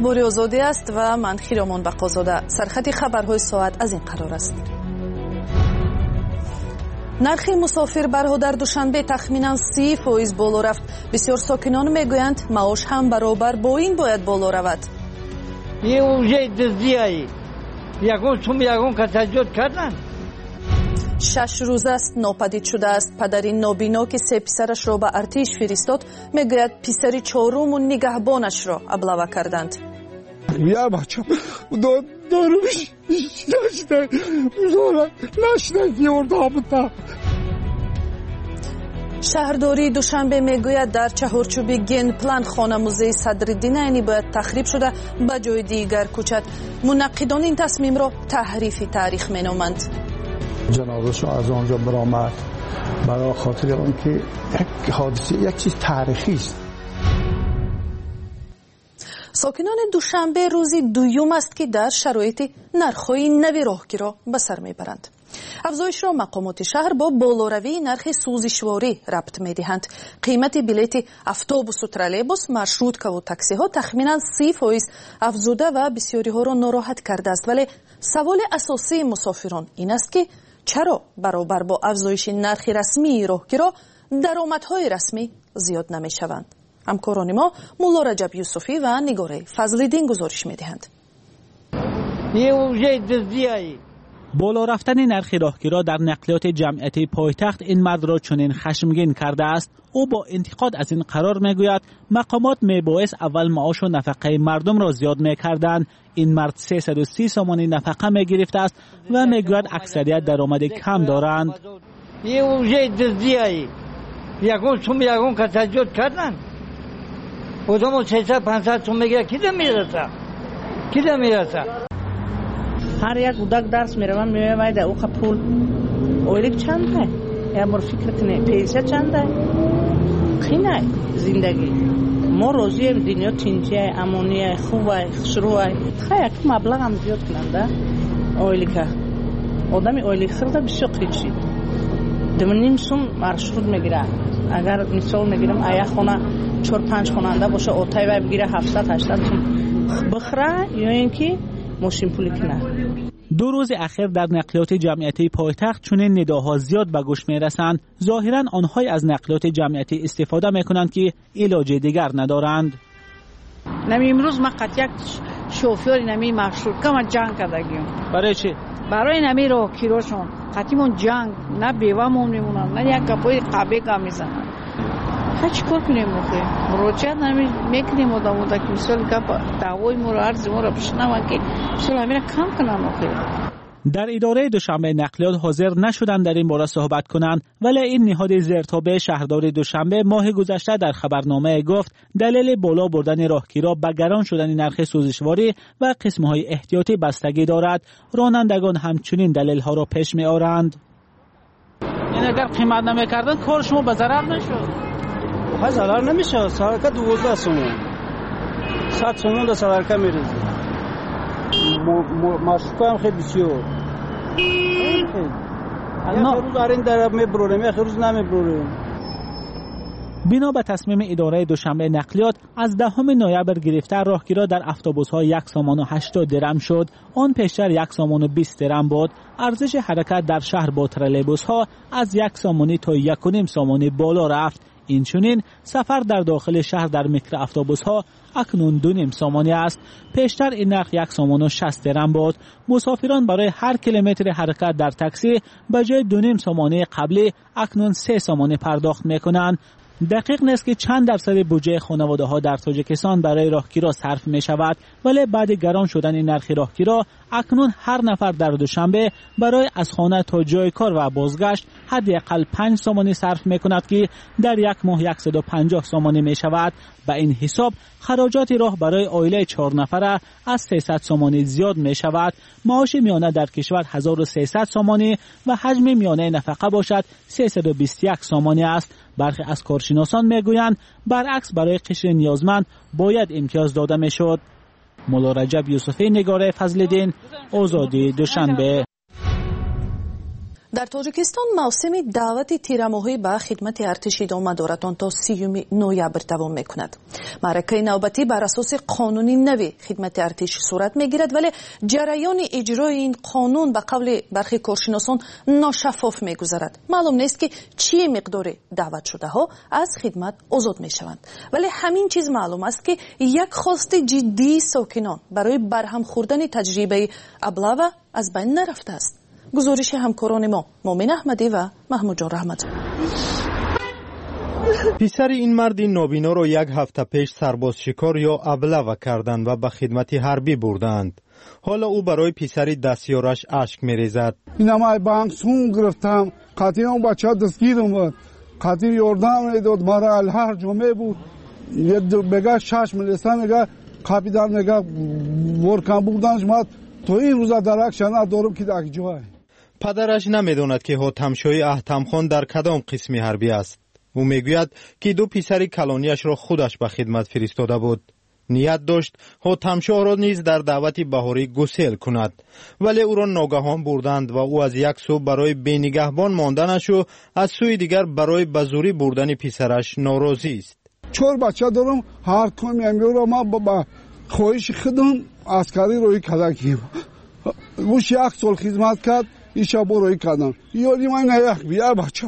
اخبار آزادی است و من خیرامان بقازاده. سرخط خبرهای ساعت از این قرار است. نرخ مسافربرها در دوشنبه تخمیناً 30% بالا رفت. بسیار ساکنان میگویند معاش هم برابر با این باید بالا رود. یه اوجه دزدیایی یکون کتجات کردن. 6 روز است ناپدید شده است. پدری نابینا که 3 پسرش را به ارتش فرستاد میگوید پسری 4م و نگهبانش را ابلهه کردند. یا بچه داروش نشده یوردامتا. شهرداری دوشنبه میگوید در چهارچوب گن پلان خانه موزه صدرالدین عینی باید تخریب شده به جای دیگر کوچد. منقدان این تصمیم را تحریف تاریخ مینامند. جنازه‌شو از آنجا برآمد برای خاطر آنکه یک حادثه یک چیز تاریخی است. ساکنان دوشنبه روزی دوم است که در شرایط نرخ‌های نوی راهگیرها به سر میبرند. افزایش را مقامات شهر با بالاروی نرخ سوزشواری ربط میدهند. قیمت بلیت اتوبوس و ترالبوس، مارشروتکا و تاکسی ها تخمینا 30% افزوده و بسیاری ها را ناراحت کرده است. ولی سوال اساسی مسافران این است که چرا برابر با افزایش نرخ رسمی راهگیرها درآمدهای رسمی زیاد نمیشوند؟ همکاران ما مولا رجب یوسفی و نگاره فضل‌الدین گزارش میدهند. بالا رفتن نرخ راهگیرها در نقلیات جمعیتی پایتخت این مرد را چنین خشمگین کرده است. او با انتقاد از این قرار میگوید مقامات میبایست اول معاش و نفقه مردم را زیاد میکردند. این مرد 330 سوم نفقه میگرفته است و میگوید اکثریت درآمد کم دارند. یه اوجه دزدیایی یکون کتجات کردن. بودم 300-500 تومن میگه کی میرسه. هر یک کودک درس میروند میوید او پول اولیک چنده یا مر فکر کنه پیسه چنده خینه زندگی ما روزی دنیا تینجیه امونیه خوبه شروعه خیلی یک مبلغ هم زیاد کننده اولیکه آدمی اولیک خرده بسیار قیچی دمونیم سوم مارشروت میگیره. اگر مثال میگیرم ایه خونه 4-5 خوننده باشه اوتای وای بگیره 700-800 تومن بخره یا اینکه ماشین پولی کنه. 2 روز اخیر در نقلیات جمعیتی پایتخت چنین نداها زیاد به گوش میرسند. ظاهرا آنهای از نقلیات جمعیتی استفاده میکنند که علاج دیگر ندارند. نمی امروز ما قطع یک شوفر نمی مارشروت که ما جنگ کردیم. برای چی؟ برای نمی رو کیروشون قطعیمون جنگ نه بیوامون میمونن نه یک کپوی قبه که میزنن. هیچ کار کنیم مخه مراجعه نمیکنیم آدمو که مثال که دعوای ما رو عرض ما رو بشنون که مثال همین کم کنن مخه. در اداره دوشنبه نقلیات حاضر نشدن در این باره صحبت کنند، ولی این نهاد زیرتابع شهرداری دوشنبه ماه گذشته در خبرنامه گفت دلیل بالا بردن راهگیرها به گران شدن نرخ سوزشواری و قسمهای احتیاطی بستگی دارد. رانندگان همچنین دلیل ها را پیش می آورند. این اگر قیمت نمیکردن کار شما به ضرر نشد. ضرر نمیشه. سرکه 12 سومون 100 سومون در سرکه میریزه. مارشروتکا هم خیلی بسیار نه روز دارین در میبروریم یک روز نمیبروریم. بنا به تصمیم اداره دوشنبه نقلیات از 10 نوامبر گرفته راهگیرها در اتوبوس‌ها 1 سوم و 80 درم شد. آن پیشتر 1 سوم و 20 درم بود. ارزش حرکت در شهر با ترالبوس‌ها از 1 سوم تا 1.5 سوم بالا رفت. اینچنین سفر در داخل شهر در میکرو اتوبوس‌ها اکنون 2.5 سومانی است. پیشتر این نرخ 1 سوم و 60 درم بود. مسافران برای هر کیلومتر حرکت در تاکسی به جای 2.5 سومانی قبلی اکنون 3 سومانی پرداخت میکنند. دقیق نیست که چند درصد بودجه خانواده ها در تاجیکستان برای راهگیرها صرف می شود، ولی بعد گران شدن نرخ راهگیرها اکنون هر نفر در دوشنبه برای از خانه تا جای کار و بازگشت حداقل 5 سومانی صرف می کند که در یک ماه 150 سومانی می شود. با این حساب خراجات راه برای عائله 4 نفره از 300 سومانی زیاد می شود. معاش میانه در کشور 1300 سومانی و حجم میانه نفقه باشد 321 سومانی است. برخی از کارشناسان میگویند برعکس برای قشر نیازمند باید امتیاز داده میشد. مولا رجب یوسفی، نگاره فضل‌الدین، آزادی دوشنبه. در تاجیکستان موسم دعوت تیرماهی به خدمت ارتش ادامه دارد آن تا 30 نوامبر دوام میکند. معرکه نوبتی بر اساس قانونی نوی خدمت ارتش صورت میگیرد، ولی جریان اجرای این قانون به قول برخی کارشناسان ناشفاف میگذرد. معلوم نیست که چه مقدار دعوت شده ها از خدمت آزاد میشوند، ولی همین چیز معلوم است که یک خواست جدی ساکنان برای برهم خوردن تجربه ابله از بین نرفته است. گزارش همکاران ما مومن احمدی و محمود جان رحمت. پسر این مرد نابینا را یک هفته پیش سرباز شکار یا ابله کردند و به خدمت حربی بردند. حالا او برای پسر دستیارش اشک میریزد. اینا ما بانک سون گرفتم، خاطر اون بچه دستگیرم بود، خاطر یاردم میداد، مرا هر جمعه بود یه بگه 6 میلیون میگه کاپیتان میگه ورکان بودنش ما تو این روزا درکشن دارم که در جای. پدرش نمیداند که حاتمشاه احتمخان در کدام قسم حربی است. او میگوید که 2 پسر کلانیش را خودش به خدمت فرستاده بود. نیت داشت حاتمشاه را نیز در دعوت بهاری گسیل کند، ولی او را ناگهان بردند و او از یک سو برای بینگهبان ماندنش و از سوی دیگر برای بزوری بردن پسرش ناراضی است. 4 بچه دارم، هر کمی میرم ما با خواهش خودم عسکری روی کدکی وش 1 سال خدمت کرد، ایشا روی کردم یادی من یک بیا بچه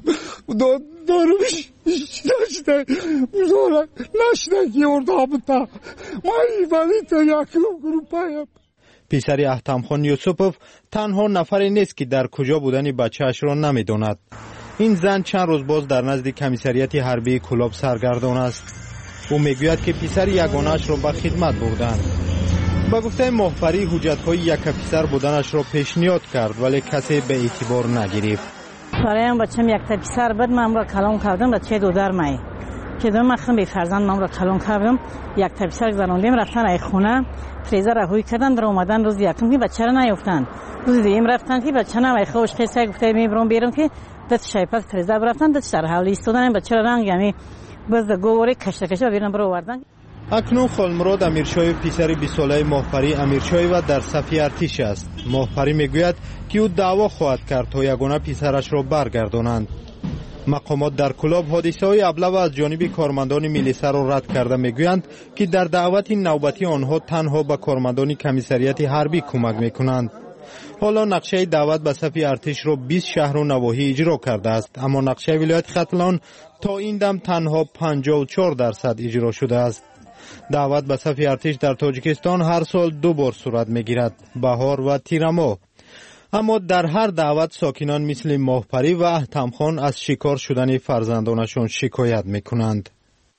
دارمش نشده بزرگ نشده که اردا بتا من ولی تا یکم گروپایم. پسر احتمخان یوسفوف تنها نفری نیست که در کجا بودن بچه‌اش را نمیداند. این زن چند روز باز در نزد کمیسریت حربی کلاب سرگردان است. او میگوید که پسر یگانه‌اش را به خدمت بردند. با گفته مخبری حجت‌های یک پسر بودنش را پیشنهاد کرد، ولی کسی به اعتبار نگرفت. برایم بچم یک تا پسر بود، من را کلام کردم بچه دودر مای که دو مخم به فرزند من را کلام کردم. یک تا پسر گذراندیم رفتن ای خونه فریزر را هوی کردن در اومدن روز یکم که بچه را نیافتن. روز دیگه رفتن که بچه نه خوش قصه گفته میبرم بیرون که دست شایپت فریزر رفتن دست در حالی استودن بچه را رنگ یعنی باز گوره کشته بیرون برو آوردن. اکنون خالمراد امیرشاه پسر 20 ساله مخبری امیرشاه و در صف ارتش است. مخبری میگوید که او دعوا خواهد کرد تا یگانه پسرش را برگردانند. مقامات در کلاب حادثه های ابله از جانب کارمندان میلیسا را رد کرده میگویند که در دعوت نوبتی آنها تنها به کارمندان کمیسریت حربی کمک میکنند. حالا نقشه دعوت به صف ارتش را 20 شهر و نواحی اجرا کرده است، اما نقشه ولایت ختلان تا این دم تنها 54% اجرا شده است. دعوت به صف ارتش در تاجیکستان هر سال 2 بار صورت میگیرد، بهار و تیرماه. اما در هر دعوت ساکنان مثل ماهپری و احتمخان از شکار شدن فرزندانشان شکایت میکنند.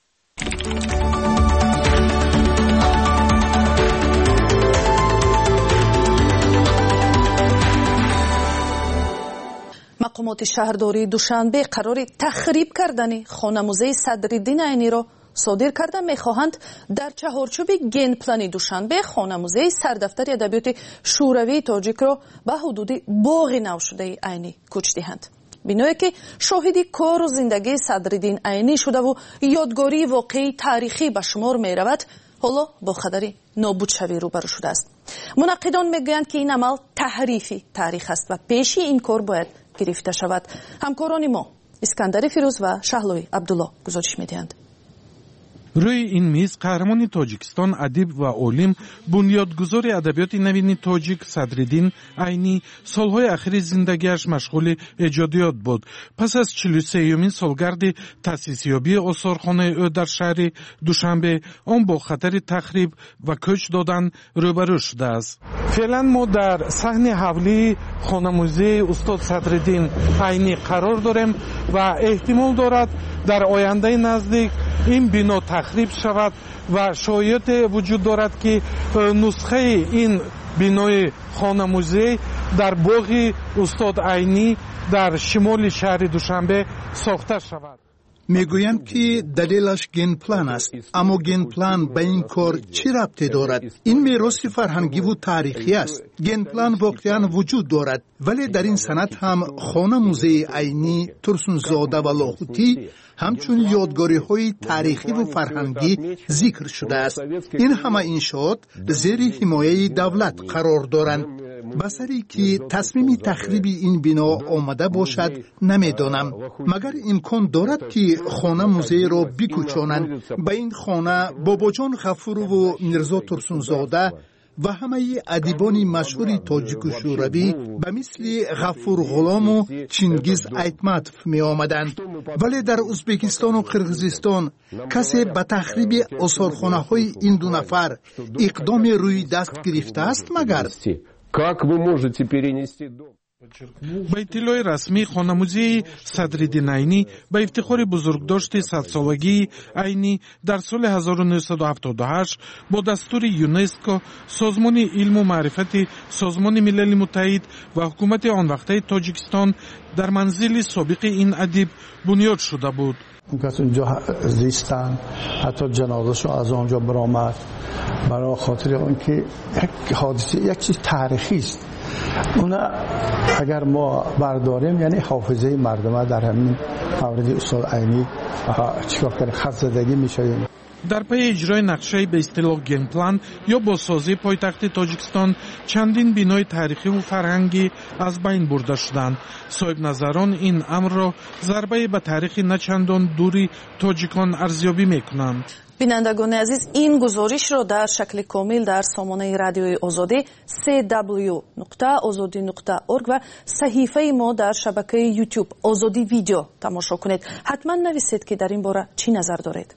مقامات شهرداری دوشنبه قرار تخریب کردن خانه موزه صدرالدین عینی را صادر کرده میخواهند در چهارچوب گین پلان دوشنبه خانه موزه سردفتر ادبیات شوروی تاجیک را به حدود باغ نو شده عینی کوچ دهند. بینایی که شاهدی کار و زندگی صدرالدین عینی شده و یادگاری واقعی تاریخی به شمار می رود، حالا با خطر نابود شوی روبرو شده است. منقدان میگویند که این عمل تحریفی تاریخ است و پیشی این کار باید گرفته شود. همکاران ما اسکندر فیروز و شهلوی عبدالله گزارش میدهند. روی این میز قهرمان تاجیکستان ادیب و عالم بنیادگذار ادبیات نوین تاجیک صدرالدین عینی سالهای اخیر زندگیش مشغول ایجادیات بود. پس از 43مین سالگرد تأسیسیابی آثارخانه او در شهر دوشنبه آن با خطر تخریب و کوچ دادن روبرو شده است. فعلا ما در صحن حولی خانه موزه استاد صدرالدین عینی قرار داریم و احتمال دارد در آینده نزدیک این بنا تخریب شود و شایعات وجود دارد که نسخه این بنای خانه موزه در باغ استاد عینی در شمال شهر دوشنبه ساخته شود. میگویند که دلیلش گین پلان است، اما گین پلان به این کار چه ربطی دارد؟ این میراث فرهنگی و تاریخی است. گین پلان واقعا وجود دارد، ولی در این سند هم خانه موزه عینی ترسونزاده و لاهوتی همچون یادگاری های تاریخی و فرهنگی ذکر شده است. این همه انشاءات زیر حمایه دولت قرار دارند. بسری که تصمیم تخریب این بنا آمده باشد نمیدانم. مگر امکان دارد که خانه موزه را بکوچانند؟ به این خانه باباجان غفور و میرزا ترسونزاده و همه ادیبان مشهور تاجیک و شوروی به مثل غفور غلام و چینگیز ایتماتوف می آمدند. ولی در ازبکستان و قرقیزستان کسی به تخریب آثارخانه های این دو نفر اقدام روی دست گرفته است مگر؟ با اطلاع رسمی خانموزی صدرالدین عینی به افتخار بزرگداشت 100 سالگی عینی در سال 1978 با دستور یونسکو، سازمان علم و معرفت سازمان ملل متحد و حکومت آن وقته تاجیکستان در منزل سابق این ادیب بنیاد شده بود. اون کس اونجا زیستن، حتی جنازه‌شو از آنجا برآمد برای خاطر اون که یک حادثه، یک چیز تاریخی است. اون اگر ما برداریم یعنی حافظه مردم در همین مورد استاد عینی چیکار کنیم، خط زدگی میشه. در پی اجرای نقشه به اصطلاح گن پلان یا بازسازی پایتخت تاجیکستان چندین بنای تاریخی و فرهنگی از بین برده شدند. صاحب نظران این امر را ضربه به تاریخ نچندان دوری تاجیکان ارزیابی میکنند. بینندگان عزیز، این گزارش را در شکل کامل در سامانه رادیوی آزادی www.azadi.org و صحیفه ما در شبکه یوتیوب آزادی ویدیو تماشا کنید. حتما نویسید که در این باره چی نظر دارید.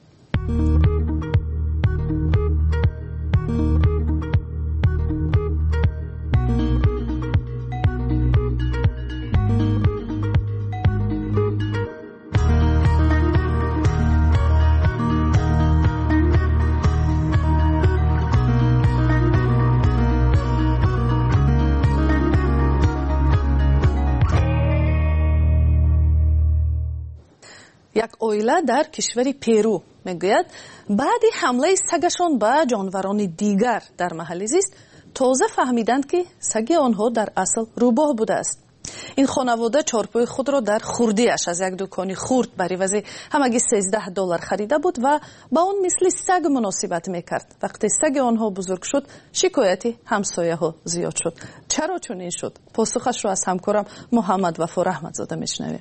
یک oila در کشور پیرو میگوید بعد حمله سگشان به جانوران دیگر در محل زیست تازه فهمیدند که سگ آنها در اصل روباه بوده است. این خانواده چارپای خود را در خوردیش از یک دکانی خورد بر عوض همگی $13 خریده بود و با آن مثل سگ مناسبت میکرد. وقتی سگ آنها بزرگ شد شکایتی همسایه ها زیاد شد. چرا چنین شد؟ پاسخش را از همکارم محمد وفا رحمتزاده میشنویم.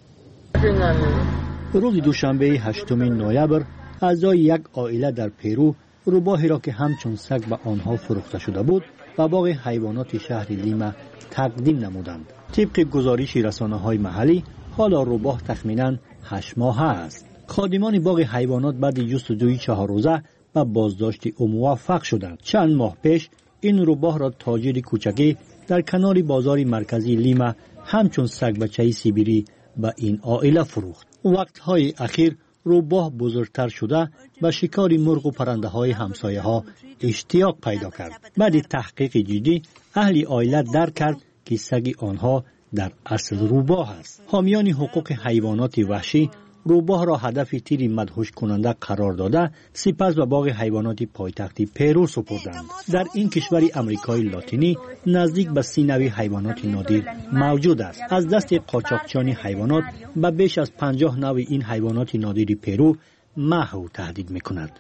روز دوشنبه 8 نوامبر اعضای یک عائله در پیرو روباهی را که همچون سگ به آنها فروخته شده بود و باغ حیوانات شهر لیما تقدیم نمودند. طبق گزارش رسانه‌های محلی حالا روباه تخمیناً 8 ماهه است. خادمان باغ حیوانات بعد جستجوی 4 روزه به بازداشت او موفق شدند. چند ماه پیش این روباه را تاجر کوچکی در کنار بازار مرکزی لیما همچون سگ بچه سیبری به این عائله فروخت. وقتهای اخیر روباه بزرگتر شده به شکار مرغ و پرنده های همسایه ها اشتیاق پیدا کرد. بعد تحقیق جدی اهل عائله درک کرد که سگ آنها در اصل روباه است. حامیان حقوق حیوانات وحشی روباه را هدف تیر مدهوش کننده قرار داده سپس به باغ حیوانات پایتخت پیرو سپردند. در این کشور امریکای لاتینی نزدیک به 30 نوع حیوانات نادر موجود است. از دست قاچاقچیان حیوانات به بیش از 50 نوع این حیوانات نادر پیرو محو تهدید می‌کند.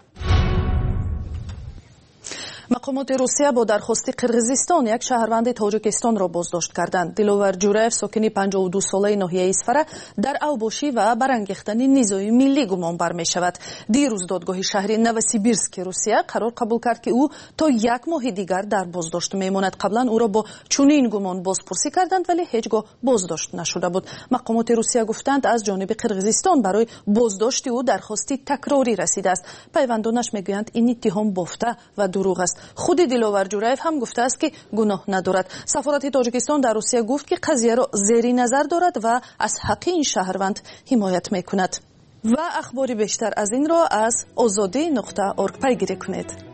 مقامات روسیه با درخواست قرقیزستان یک شهروند تاجیکستان را بازداشت کردند. دلوور جورایف ساکن 52 ساله ناحیه اسفره در اوباشی و برانگیختن نیروی ملی گمان بر می شود. دیروز دادگاه شهری نوسیبیرسک روسیه قرار قبول کرد که او تا 1 ماه دیگر در بازداشت میماند. قبلا او را با چنین گمان بازپرسی کردند ولی هیچگاه بازداشت نشده بود. مقامات روسیه گفتند از جانب قرقیزستان برای بازداشت او درخواستی تکراری رسیده است. پیوندانش میگویند این اتهام بافته و دروغ است. خود دلوور جورایف هم گفته است که گناه ندارد. سفارت تاجیکستان در روسیه گفت که قضیه را زیر نظر دارد و از حق این شهروند حمایت میکند. و اخباری بیشتر از این را از azadi.org پیگیری کنید.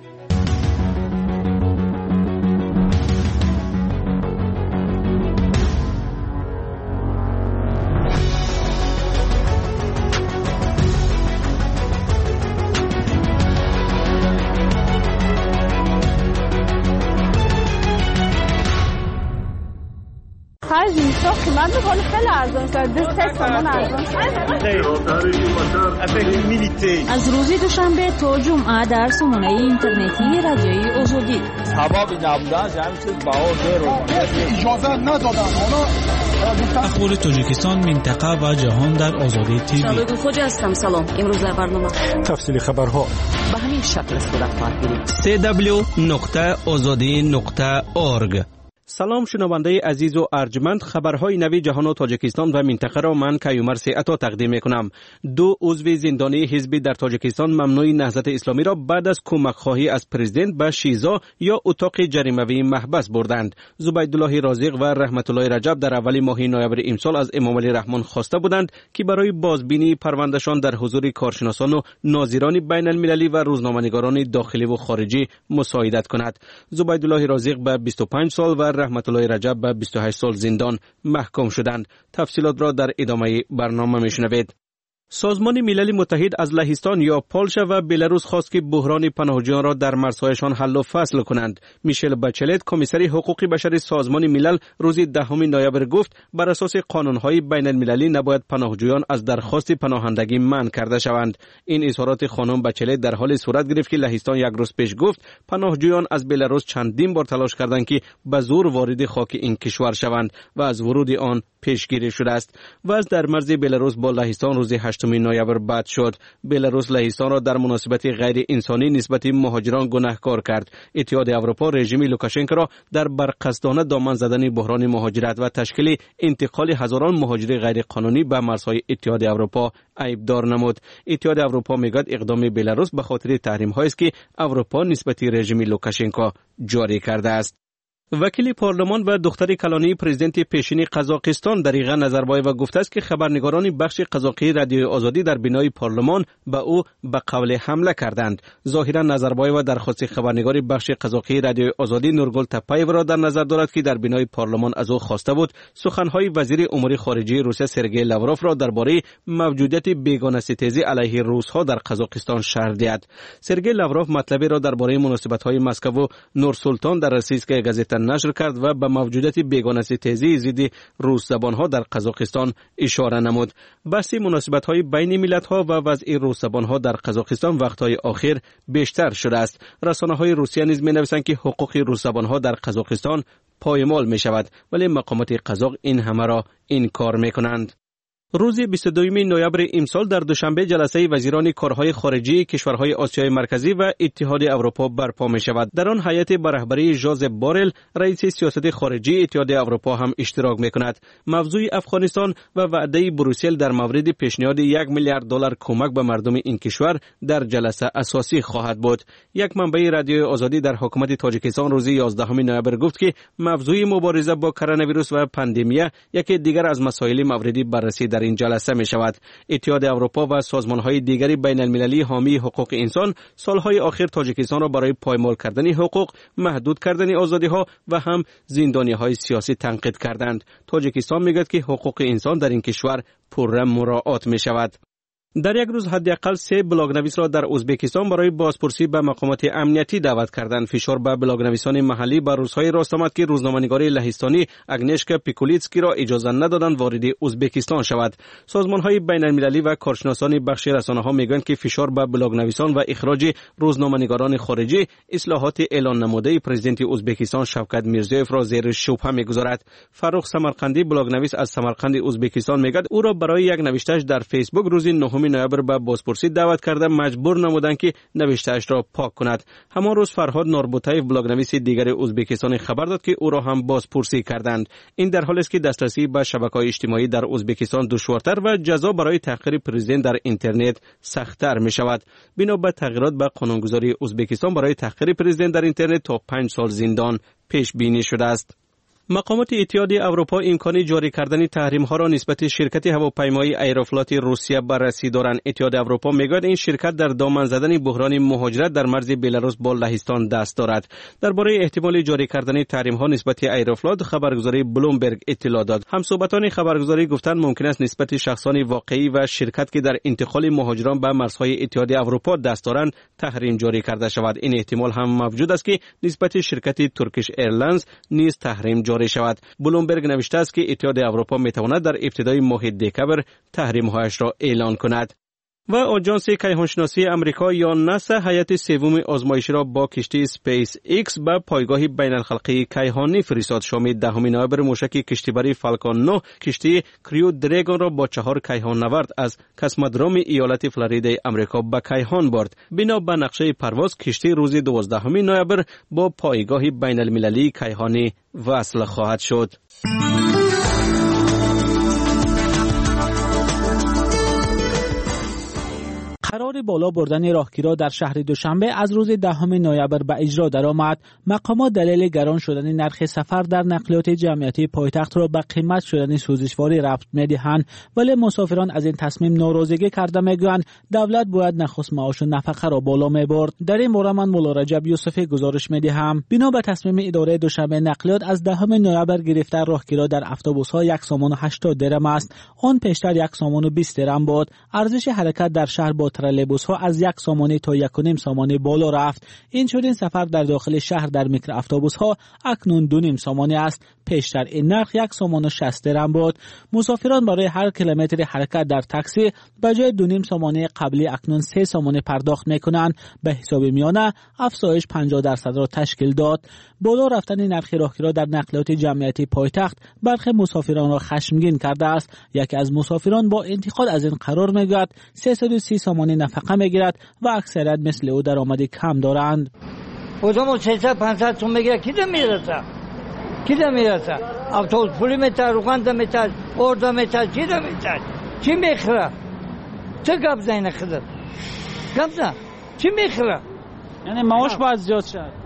5 میلیون قیمت میکنه، خیلی ارزان شد. 2 سامان ارزان شد. از روز دوشنبه تا جمعه در سامانه اینترنتی رادیوی آزادی. سبب نبودن همین چیز بهار اجازه ندادن. اخبار تاجیکستان، منطقه و جهان در آزادی تیوی. شباب خوج هستم. سلام. امروز در برنامه تفصیل خبرها به همین شکل صورت خواهد گرفت. www.azadi.org. سلام شنونده عزیز و ارجمند، خبرهای نوی جهان و تاجیکستان و منطقه را من کیومر عطا تقدیم میکنم. 2 عضو زندانی حزبی در تاجیکستان ممنوع نهضت اسلامی را بعد از کمک خواهی از پرزیدنت به شیزا یا اتاق جریمه‌ای محبس بردند. زبیدالله رازق و رحمت الله رجب در اول ماه نوامبر امسال از امام علی رحمان خواسته بودند که برای بازبینی پروندهشان در حضور کارشناسان و ناظران بین المللی و روزنامه‌نگاران داخلی و خارجی مساعدت کند. زبیدالله رازق به 25 سال و رحمت الله رجب به 28 سال زندان محکوم شدند. تفصیلات را در ادامه برنامه میشنوید. سازمان ملل متحد از لهستان یا پولش و بلاروس خواست که بحران پناهجویان را در مرزهایشان حل و فصل کنند. میشل بچلت، کمیسر حقوق بشر سازمان ملل، روز 10 نوامبر گفت بر اساس قانون‌های بین المللی نباید پناهجویان از درخواست پناهندگی منع کرده شوند. این اظهارات خانم بچلت در حال صورت گرفت که لهستان یک روز پیش گفت پناهجویان از بلاروس چندین بار تلاش کردند که به زور وارد خاک این کشور شوند و از ورود آن پیشگیری شده است. وضع در مرز بلاروس با لهستان روز 8 نوامبر بد شد. بلاروس لهستان را در مناسبت غیر انسانی نسبت مهاجران گناهکار کرد. اتحاد اروپا رژیم لوکاشنکو را در برقصدانه دامن زدن بحران مهاجرت و تشکیل انتقال هزاران مهاجر غیر قانونی به مرزهای اتحاد اروپا عیبدار نمود. اتحاد اروپا میگوید اقدام بلاروس به خاطر تحریم‌هایی است که اروپا نسبت رژیم لوکاشنکو جاری کرده است. وکیل پارلمان و دختر کلانی پرزیدنت پیشین قزاقستان دریغه نظربایو گفته است که خبرنگاران بخش قزاقی رادیو آزادی در بینای پارلمان به او به قول حمله کردند. ظاهرا نظربایو درخواست خبرنگار بخش قزاقی رادیو آزادی نورگل تپایو را در نظر دارد که در بینای پارلمان از او خواسته بود سخنهای وزیر امور خارجه روسیه سرگئی لاوروف را درباره موجودیت بیگانه ستیزی علیه روس‌ها در قزاقستان شرح دهد. سرگئی لاوروف مطلبی را درباره مناسبت‌های مسکو و نورسلطان در روسیه گازیتا نشر کرد و به موجودیت بیگانه ستیزی ضد روس زبانها در قزاقستان اشاره نمود. بحث مناسبت‌های بین ملت‌ها و وضع روس زبانها در قزاقستان وقت‌های اخیر بیشتر شده است. رسانه‌های روسیه نیز می‌نویسند که حقوق روس زبانها در قزاقستان پایمال می‌شود، ولی مقامات قزاق این همه را انکار می‌کنند. روز 22 نوامبر امسال در دوشنبه جلسه وزیران کارهای خارجی کشورهای آسیای مرکزی و اتحاد اروپا برپا می شود. در آن هیئت به رهبری ژوزپ بورل رئیس سیاست خارجی اتحاد اروپا هم اشتراک می کند. موضوع افغانستان و وعده بروسل در مورد پیشنهاد 1 میلیارد دلار کمک به مردم این کشور در جلسه اساسی خواهد بود. یک منبع رادیو آزادی در حکومت تاجیکستان روز 11 نوامبر گفت که موضوع مبارزه با کرونا ویروس و پاندمی یکی دیگر از مسائل مورد بررسی در این جلسه می شود. اتحاد اروپا و سازمان‌های دیگری بین المللی حامی حقوق انسان سالهای اخیر تاجیکستان را برای پایمال کردن حقوق، محدود کردن آزادی‌ها و هم زندانی‌های سیاسی تنقید کردند. تاجیکستان میگوید که حقوق انسان در این کشور پررم مراعات می شود. در یک روز حداقل 3 بلاگنویس را در ازبکستان برای بازپرسی به مقامات امنیتی دعوت کردند. فشار به بلاگنویسان محلی بر روزهای راست آمد که روزنامه‌نگار لهستانی اگنشکا پیکولیتسکی را اجازه ندادند وارد ازبکستان شود. سازمان‌های بین‌المللی و کارشناسان بخش رسانه‌ها میگویند که فشار به بلاگنویسان و اخراج روزنامه‌نگاران خارجی اصلاحات اعلان نموده پرزیدنت ازبکستان شوکت میرزیوف را زیر شبهه می‌گذارد. فاروق سمرقندی بلاگنویس از سمرقند ازبکستان میگوید او را برای یک نوشته‌اش در فیسبوک روز 9 نوامبر به بازپرسی دعوت کرده مجبور نمودند که نوشته‌اش را پاک کند. همان روز فرهاد نوربوتایف بلاگنویس دیگر ازبکستان خبر داد که او را هم بازپرسی کردند. این در حالی است که دسترسی به شبکه‌های اجتماعی در ازبکستان دشوارتر و جزا برای تحقیر پرزیدنت در اینترنت سخت‌تر می‌شود. بنا به تغییرات به قانونگذاری ازبکستان برای تحقیر پرزیدنت در اینترنت تا 5 سال زندان پیش بینی شده است. مقامات اتحاد اروپا امکان جاری کردن تحریم‌ها را نسبت شرکت هواپیمایی ایروفلات روسیه بررسی دارند. اتحاد اروپا میگوید این شرکت در دامن زدن بحران مهاجرت در مرز بلاروس با لهستان دست دارد. درباره احتمال جاری کردن تحریم‌ها نسبت ایروفلات خبرگزاری بلومبرگ اطلاع داد. همصحبتان خبرگزاری گفتند ممکن است نسبت شخصان واقعی و شرکت که در انتقال مهاجران به مرزهای اتحاد اروپا دست دارند تحریم جاری کرده شود. این احتمال هم موجود است که نسبت شرکت ترکیش ایرلاینز نیز تحریم جاری جاری شود. بلومبرگ نوشته است که اتحاد اروپا میتواند در ابتدای ماه دکبر تحریم‌هایش را اعلان کند. و آژانس کیهانشناسی آمریکا یا ناسا هیئت سوم آزمایشی را با کشتی اسپیس ایکس به پایگاه بین‌الخلیقی کیهانی فرستاد. شام 10 نوامبر موشک کشتیبری فالکون 9 کشتی کریو درگون را با 4 کیهان نورد از کاسمودروم ایالت فلوریدا آمریکا به کیهان برد. بنا به نقشه پرواز کشتی روز 12 نوامبر با پایگاه بین‌المللی کیهانی وصل خواهد شد. قرار بالا بردن راهگیرها در شهر دوشنبه از روز 10 نوامبر به اجرا درآمد. مقامات دلیل گران شدن نرخ سفر در نقلیات جمعیتی پایتخت را به قیمت شدن سوزشواری ربط می‌دهند، ولی مسافران از این تصمیم ناراضگی کرده میگویند دولت باید نخست معاش و نفقه را بالا میبرد. در این باره من مولا رجب یوسفی گزارش میدهم. بنا به تصمیم اداره دوشنبه نقلیات از 10 نوامبر گرفته راهگیرها در اتوبوس‌ها 1 سامان و 80 درم است. آن پیشتر 1 سامان و 20 درم بود. ارزش حرکت در شهر با ترالبوس ها از 1 سامانه تا 1.5 سامانه بالا رفت. این چنین سفر در داخل شهر در میکرو اتوبوس ها اکنون 2.5 سامانه است. پیشتر این نرخ 1 سامان و 60 درم بود. مسافران برای هر کیلومتر حرکت در تاکسی به جای 2.5 سامانه قبلی اکنون 3 سامانه پرداخت میکنند. به حساب میانه افزایش 50% را تشکیل داد. بالا رفتن نرخ راهگیرها در نقلیات جمعیتی پایتخت برخی مسافران را خشمگین کرده است. یکی از مسافران با انتقاد از این قرار میگوید 330 سامانه نفقه میگیرد و اکثریت مثل او درآمدی کم دارند. خودمون 300-500 تومن میگیره کی میرسه اتوبوس پولی میتر روغن میتر اردا میتر چی میخره چه گپ زنه خدر گپ زن چی میخره یعنی معاش باید زیاد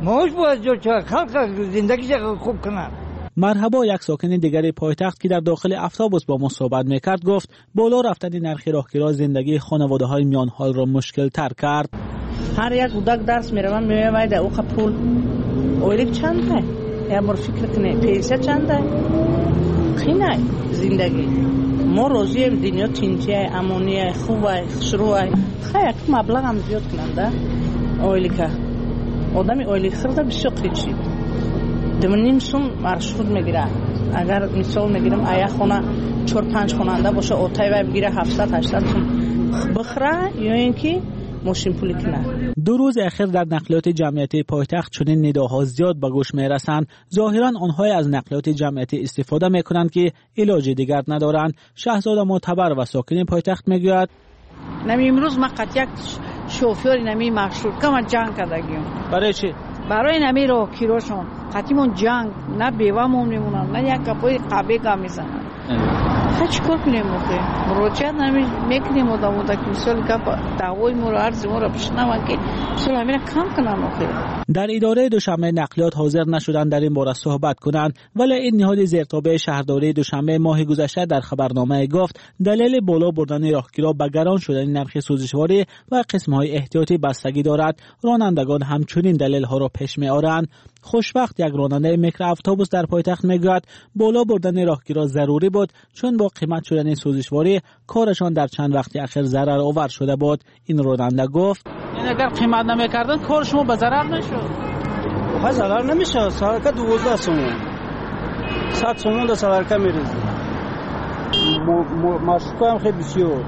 شد خلق زندگیش خوب کنن. مرحبا یک ساکن دیگری پایتخت که در داخل اتوبوس با ما صحبت میکرد گفت بالا رفتن نرخ راهگیرها زندگی خانواده‌های میان حال را مشکل تر کرد. هر یک کودک درس میروند میباید او پول اولیک چنده یا بر فکر کنه پیسه چنده خینه زندگی ما روزی دنیا تینچه امونیه خوبه شروعه خیلی مبلغ هم زیاد کننده اولیکه آدمی اولیک خرده بسیار قیچی 2.5 سوم مرشود میگیره. اگر مثال میگیرم آیا خونه 4-5 خوننده باشه اوتای و بگیره 700-800 سوم بخره یا اینکه ماشین پولی کنه. 2 روز اخیر در نقلیات جمعیتی پایتخت چنین نداها زیاد به گوش میرسند. ظاهرا آنها از نقلیات جمعیتی استفاده میکنند که علاج دیگر ندارند. شهزاده معتبر و ساکن پایتخت میگوید نمی امروز ما قطع یک شوفر نمی مخشود که جنگ کردگیم. برای چی؟ برای نمی رو کیروشون قطعیمون جنگ نه بیوامون میمونن نه یک کپوی قبه گا میزنن. چی کار کنیم موقع مروجعت نمی میکنیم و که مثال که دعوای ما رو عرض ما رو بشنون که مثال همین کم کنن موقع. در اداره دوشنبه نقلیات حاضر نشدن در این باره صحبت کنند، ولی این نهاد زیرتابع شهرداری دوشنبه ماه گذشته در خبرنامه گفت دلیل بالا بردن راهگیرها به گران شدن نرخ سوزشواری و قسم‌های احتیاطی بستگی دارد. رانندگان همچنین دلیل‌ها را پیش می‌آورند. خوشبخت یک راننده میکرو اتوبوس در پایتخت میگوید بالا بردن راهگیرها ضروری بود چون با قیمت شدن سوزشواری کارشان در چند وقت اخیر ضرر آور شده بود. این راننده گفت این اگر قیمت نمیکردن کار شما به ضرر نشد. ها ضرر نمیشه. سرکه 12 سومون 100 سومون در سرکه میریزه. مشکو هم خیلی بسیار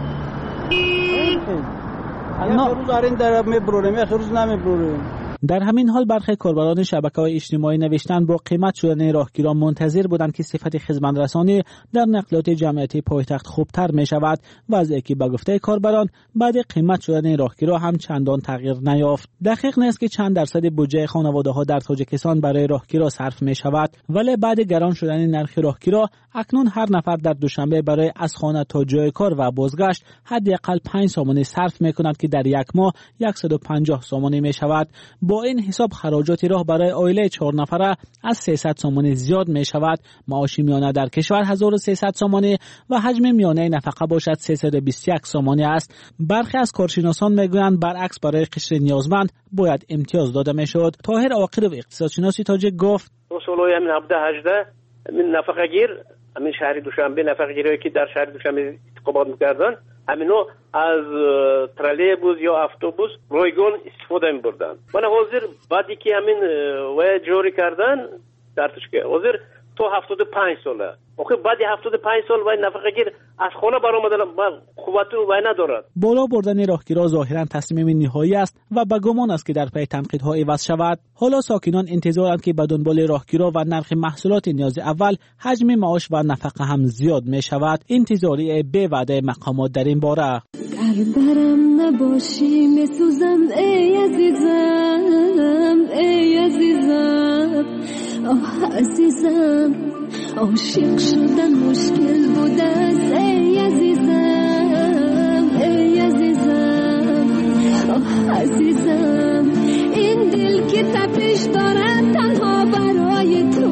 نه روز آرین در میبروریم یک روز نمیبروریم. در همین حال برخی کاربران شبکه‌های اجتماعی نوشتن با قیمت شدن راهگیرها منتظر بودند که صفت خدمت‌رسانی در نقلیات جمعیتی پایتخت خوبتر می شود. وضعی که به گفته کاربران بعد قیمت شدن راهگیرها هم چندان تغییر نیافت. دقیق نیست که چند درصد بودجه خانواده‌ها در تاجیکستان برای راهگیرها صرف می شود، ولی بعد گران شدن نرخ راهگیرها اکنون هر نفر در دوشنبه برای از خانه تا جای کار و بازگشت حداقل 5 سامانه صرف می کند که در یک ماه 150 سامانه می شود. با این حساب خراجات راه برای عائله 4 نفره از 300 سامانه زیاد می شود. معاش میانه در کشور 1300 سامانه و حجم میانه نفقه باشد 321 سامانه است. برخی از کارشناسان میگویند برعکس برای قشر نیازمند باید امتیاز داده میشد. طاهر عاقلو اقتصادشناس تاجیک گفت اصولای همین 17-18 من نفقه گیر همین شهر دوشنبه نفقه گیری که در شهر دوشنبه اقامت می‌کردن همینو از ترالبوس یا اتوبوس رایگان استفاده می‌بردن. من حاضر بعدی که همین و جاری کردن در تشکیل حاضر تا 75 ساله. آخه بعد 75 سال وای نفقه گیر از خانه برآمدن قوت وای ندارد. بالا بردن راهگیرها ظاهرا تصمیم نهایی است و به گمان است که در پی تنقیدها عوض شود. حالا ساکنان انتظارند که به دنبال راهگیرها و نرخ محصولات نیاز اول، حجم معاش و نفقه هم زیاد می شود. انتظاری به وعده مقامات در این باره. برم نباشی میسوزم ای عزیزم، ای عزیزم، آه عزیزم، عاشق شدن مشکل بوده است ای عزیزم، ای عزیزم، آه عزیزم، این دل که تپش دارد تنها برای تو،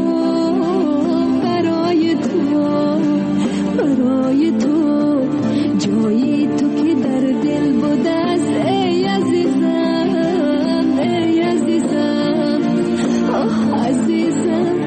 برای تو، برای تو، جایی تو که در دل بوده است ای عزیزم، ای عزیزم، آه عزیزم.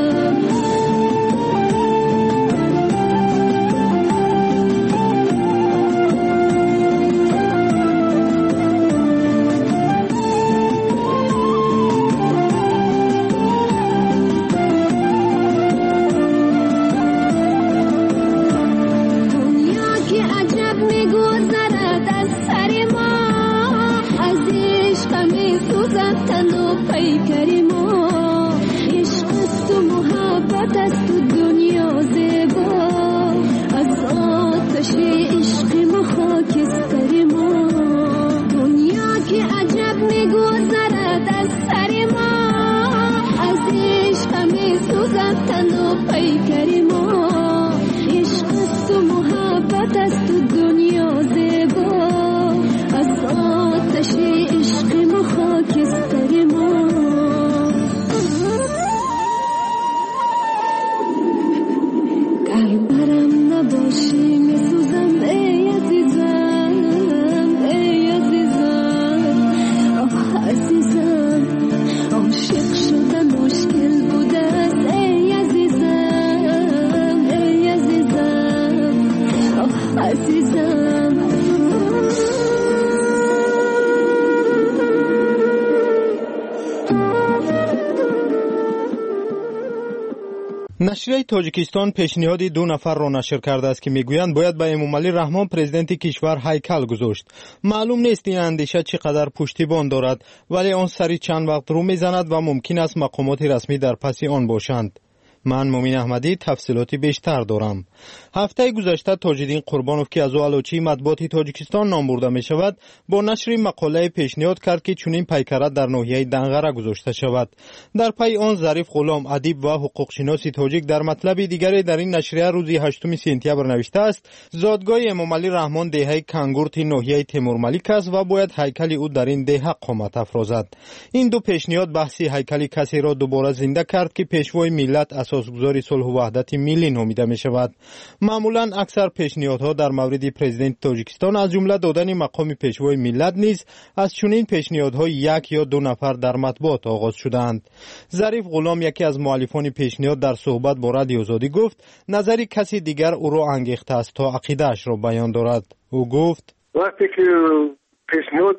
نشریه تاجیکستان پیشنهاد 2 نفر را نشر کرده است که میگویند باید به امامعلی رحمان پرزیدنت کشور هیکل گذاشت. معلوم نیست این اندیشه چقدر پشتیبان دارد، ولی آن سری چند وقت رو میزند و ممکن است مقامات رسمی در پس آن باشند. من مومین احمدی تفصیلاتی بیشتر دارم. هفته گذشته تاجدین قربانوف که از علوچی مطبوعات تاجیکستان نام برده می شود، با نشر مقاله پیشنهاد کرد که چنین پیکره در ناحیه دنغره گذاشته شود. در پی آن ظریف غلام ادیب و حقوقشناس تاجیک در مطلب دیگری در این نشریه روز 8 سپتامبر نوشته است: زادگاه امامعلی رحمان دهه کنگورت ناحیه تیمورملیک است و باید هیکل او در این دهه قامت افرازد. این دو پیشنهاد بحث هیکل کسی را دوباره زنده کرد که پیشوای ملت اساسگذار صلح و وحدت ملی نامیده می شود. معمولا اکثر پیشنهادها در مورد پرزیدنت تاجیکستان از جمله دادن مقام پیشوای ملت نیز از چنین پیشنهادها 1 یا 2 نفر در مطبوعات آغاز شدند. ظریف غلام یکی از مؤلفان پیشنهاد در صحبت با رادیو آزادی گفت نظری کسی دیگر او را انگیخته است تا عقیده‌اش را بیان دارد. او گفت وقتی که پیشنهاد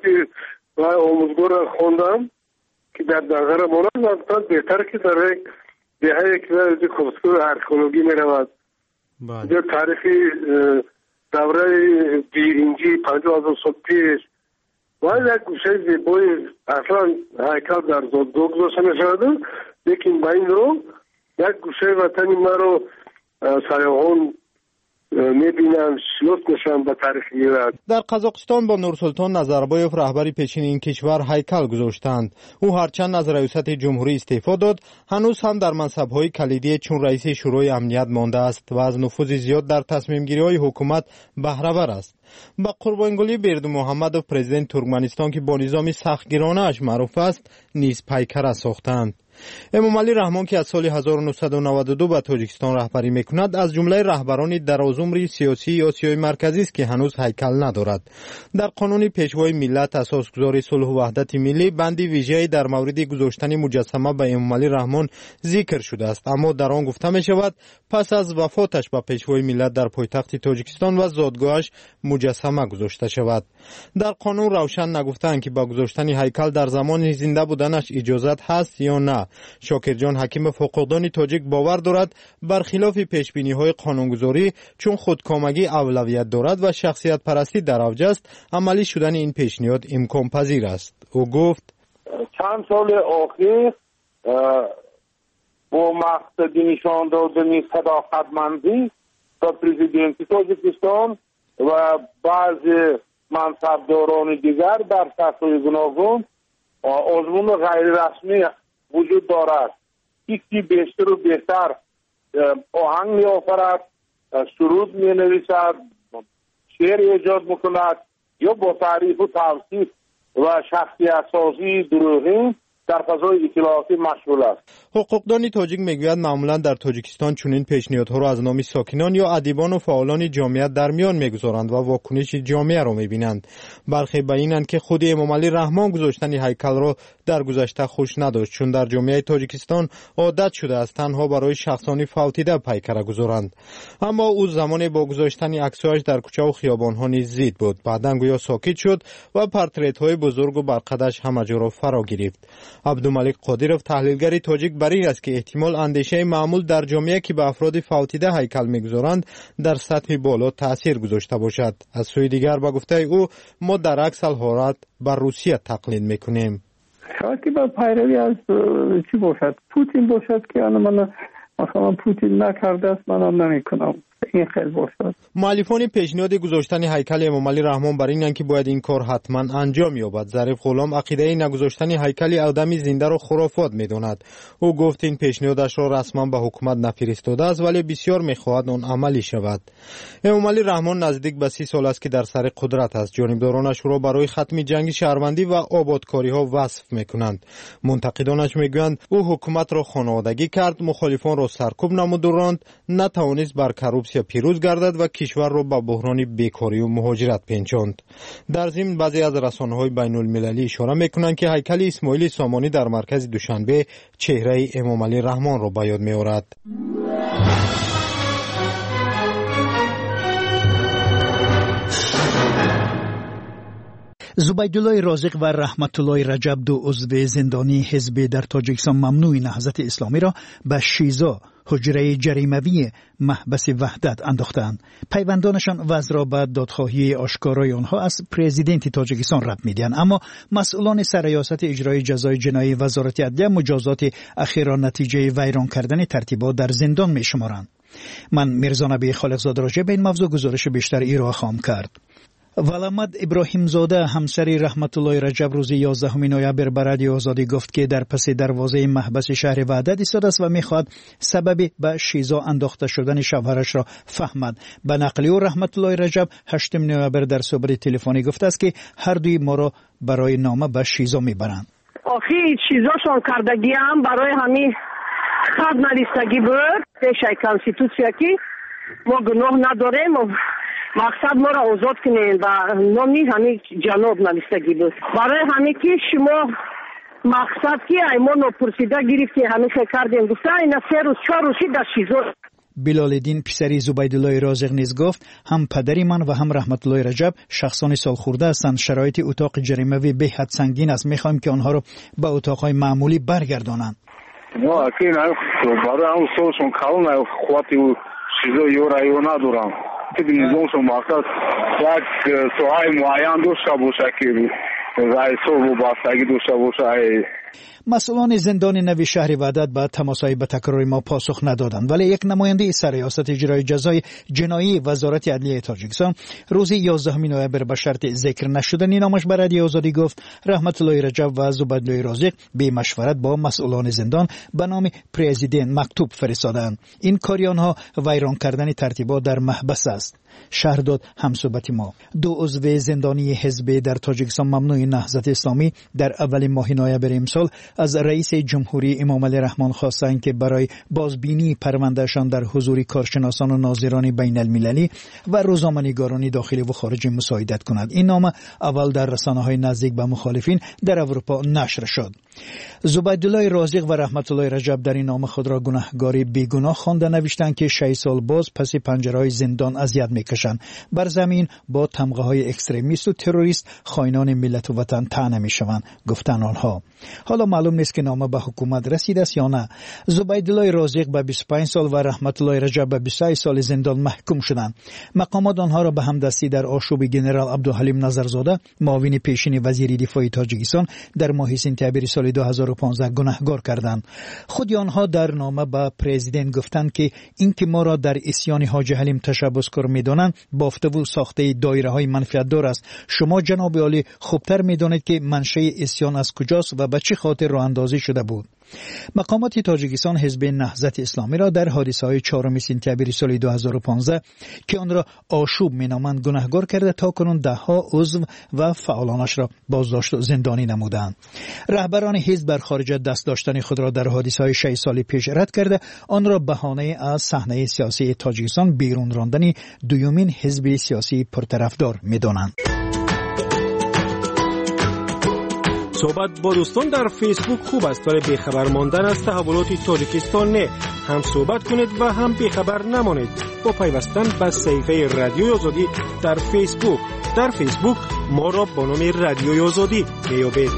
و آموزگار خوندم که در دنغره مورد من بهتر که در دهه که خودسکور ارکولوژی می رود در تاریخی دوره بیرینجی 50,000 سال پیش و یک گوشه زیبای اصلا هیکل در زادگاه گذاشته می شود، لیکن با این رو یک گوشه وطنی ما رو سیاحان میبینن شلوت میشن به تاریخ ایران. در قزاقستان با نورسلطان نظربایف رهبری پیشین این کشور هیکل گذاشتند. او هرچند از ریاست جمهوری استعفا داد، هنوز هم در منصب‌های کلیدی چون رئیس شورای امنیت مانده است و از نفوذ زیاد در تصمیم‌گیری‌های حکومت بهره‌ور است. با قربانگلی بردمحمدوف پرزیدنت ترکمنستان که با نظام سختگیرانه اش معروف است نیز پیکره ساختند. امامعلی رحمان که از سال 1992 به تاجیکستان رهبری میکند از جمله رهبران درازعمر سیاسی آسیای مرکزی است که هنوز هیکل ندارد. در قانون پیشوای ملت اساسگذار صلح و وحدت ملی بندی ویژه‌ای در مورد گذاشتن مجسمه به امامعلی رحمان ذکر شده است، اما در آن گفته می شود پس از وفاتش به پیشوای ملت در پایتخت تاجیکستان و زادگاهش مجسمه گذاشته شود. در قانون روشن نگفتند که با گذاشتن هیکل در زمان زنده بودنش اجازت هست یا نه. شاکرجان حکیم فوق‌الدان تاجیک باور دارد برخلاف پیشبینی‌های قانونگذاری چون خودکامگی اولویت دارد و شخصیت پرستی در اوج است، عملی شدن این پیشنهاد امکان پذیر است. او گفت چند سال اخیر با مقصد نشان دادن صداقتمندی و پرزیدنت تاجیکستان و بعضی منصبداران دیگر در سطح گوناگون آزمون غیر رسمی وجود دارد. یکی بیشتر و بهتر آهنگ می آفرد، سرود می نویسد، شعر ایجاد می کند یا با تعریف و توصیف و شخصیت سازی دروغین در فضای اطلاعاتی مشغول است. حقوقدان تاجیک میگوید معمولا در تاجیکستان چنین پیشنهادها را از نام ساکنان یا ادیبان و فعالان جامعیت در میان میگذارند و واکنش جامعه را میبینند. برخی بیانند که خود امام علی رحمان گذاشتن هیکل را در گذشته خوش نداشت، چون در جامعه تاجیکستان عادت شده است تنها برای شخصانی فوتیده پیکره گذارند. اما او زمان با گذاشتن عکس‌هایش در کوچه و خیابان‌ها نیز زید بود. بعداً گویا ساکت شد و پورترت‌های بزرگ و برقدش همه جا را فرا گرفت. عبدالملک قادیروف تحلیلگر تاجیک بر این است که احتمال اندیشه معمول در جامعه که به افراد فوتیده هیکل میگذارند در سطح بالا تاثیر گذاشته باشد. از سوی دیگر به گفته او ما در عکس الحالات بر روسیه تقلید میکنیم. شاید که با پیروی از چی باشد؟ پوتین باشد که من مثلا پوتین نکرده است، من هم نمیکنم. این خیلی باشد. مؤلفان پیشنهاد گذاشتن هیکل امام علی رحمان بر اینند که باید این کار حتما انجام یابد. ظریف غلام عقیده نگذاشتن هیکل آدمی زنده را خرافات میداند. او گفت این پیشنهادش را رسما به حکومت نفرستاده است ولی بسیار میخواهد آن عملی شود. امام علی رحمان نزدیک به 30 سال است که در سر قدرت است. جانبدارانش را برای ختم جنگ شهروندی و آبادکاری ها وصف میکنند. منتقدانش میگویند او حکومت را خانوادگی کرد، مخالفان را سرکوب نمود و راند، نتوانست بر کروپسیا پیروز گردد و کشور را به بحران بیکاری و مهاجرت پنجاند. در ضمن بعضی از رسانه‌های بین المللی اشاره میکنند که هیکل اسماعیل سامانی در مرکز دوشنبه چهره امام علی رحمان را به یاد میآورد. زبیدالله رازق و رحمت الله رجب، دو عضو زندانی حزب در تاجیکستان ممنوع نهضت اسلامی را به شیزا، حجره جریموی محبس وحدت انداختند. پیوندانشان وضع را به دادخواهی آشکارای آنها از پرزیدنت تاجیکستان رد می‌دهند، اما مسئولان سرریاست اجرای جزای جنایی وزارت عدلیه مجازات اخیرا نتیجه ویران کردن ترتیبات در زندان می‌شمارند. من میرزا نبی خالقزاده راجع به این موضوع گزارش بیشتر ارائه خواهم کرد. ولامد ابراهیم زاده همسر رحمت الله رجب روز 11 نوامبر به رادیو آزادی گفت که در پس دروازه محبس شهر وحدت ایستاده است و میخواد سبب به شیزا انداخته شدن شوهرش را فهمد. به نقل او رحمت الله رجب 8 نوامبر در صحبت تلفنی گفته است که هر دوی ما را برای نامه به شیزا میبرند. آخی شیزاشون کردگی هم برای همین خط نویسندگی بود پیش کانستیتوسیا که ما گناه نداریم، مقصد ما را آزاد کنین و نامی همین جناب نویسندگی بود. برای همین که شما مقصد که ایمان پرسیده گرفتی همین کردیم گفته این 3 روز 4 روزی در شیزا. بلالدین پسری زبیدالله رازق نیز گفت هم پدری من و هم رحمت الله رجب شخصان سالخورده هستند. شرایط اتاق جریموی به حد سنگین است. میخوایم که آنها را به اتاقهای معمولی برگردانند. ما اکین برای هم سوشون کلون خواهی و شیزا یو رایو ندارم. که نظامشون مقصد یک سوهای معین داشته باشه که رئیسو و بستگی داشته باشه. مسئولان زندان نوی شهر وحدت به تماسهای به تکرار ما پاسخ ندادند، ولی یک نماینده سرریاست اجرای جزای جنایی وزارت عدلیه تاجیکستان روز 11 نوامبر به شرط ذکر نشدن نامش به رادیو آزادی گفت رحمت الله رجب و زبیدالله رازق به مشورت با مسئولان زندان به نام پرزیدنت مکتوب فرستادند. این کاری آنها ویران کردن ترتیبات در محبس است. شهرداد همصحبت ما. 2 عضو زندانی حزب در تاجیکستان ممنوع نهضت اسلامی در اول ماه نوامبر امسال از رئیس جمهوری امام علی رحمان خواستند که برای بازبینی پروندهشان در حضور کارشناسان و ناظران بین المللی و روزنامه‌نگاران داخلی و خارجی مساعدت کند. این نامه اول در رسانه‌های نزدیک به مخالفین در اروپا نشر شد. زبیدالله رازق و رحمت الله رجب در این نامه خود را گناهکاری بیگناه خوانده نوشتند که 6 سال باز پس پنجره‌های زندان اذیت میکشند. بر زمین با تمغه‌های اکستریمیست و تروریست خائنان ملت و وطن طعنه میشوند، گفتند آنها. حالا معلوم نیست که نامه به حکومت رسیده است یا نه. زبیدالله رازق به 25 سال و رحمت الله رجب به 23 سال زندان محکوم شدند. مقامات آنها را به همدستی در آشوب جنرال عبدالحلیم نظرزاده، معاون پیشین وزیر دفاع تاجیکستان، در ماه سپتامبر سال 2015 گناهکار کردند. خود آنها در نامه به پرزیدنت گفتند که اینکه ما را در عصیان حاج حلیم تشبثکار می‌دانند بافته و ساخته دایره‌های منفعت دار است. شما جناب عالی خوبتر می‌دانید که منشأ عصیان از کجاست و به چه خاطر راه اندازی شده بود. مقامات تاجیکستان حزب نهضت اسلامی را در حادثه‌های 4 سپتامبر سال 2015 که آن را آشوب می‌نامند گناهکار کرده تا کنون ده‌ها عضو و فعالانش را بازداشت و زندانی نمودند. رهبران حزب بر خارج دست داشتن خود را در حادثه‌های 6 سال پیش رد کرده آن را بهانه از صحنه سیاسی تاجیکستان بیرون راندن دومین حزب سیاسی پرطرفدار می‌دانند. صحبت با دوستان در فیسبوک خوب است، ولی بیخبر ماندن از تحولات تاجیکستان نه. هم صحبت کنید و هم بیخبر نمانید با پیوستن به صفحه رادیوی آزادی در فیسبوک. در فیسبوک ما را با نام رادیوی آزادی بیابید.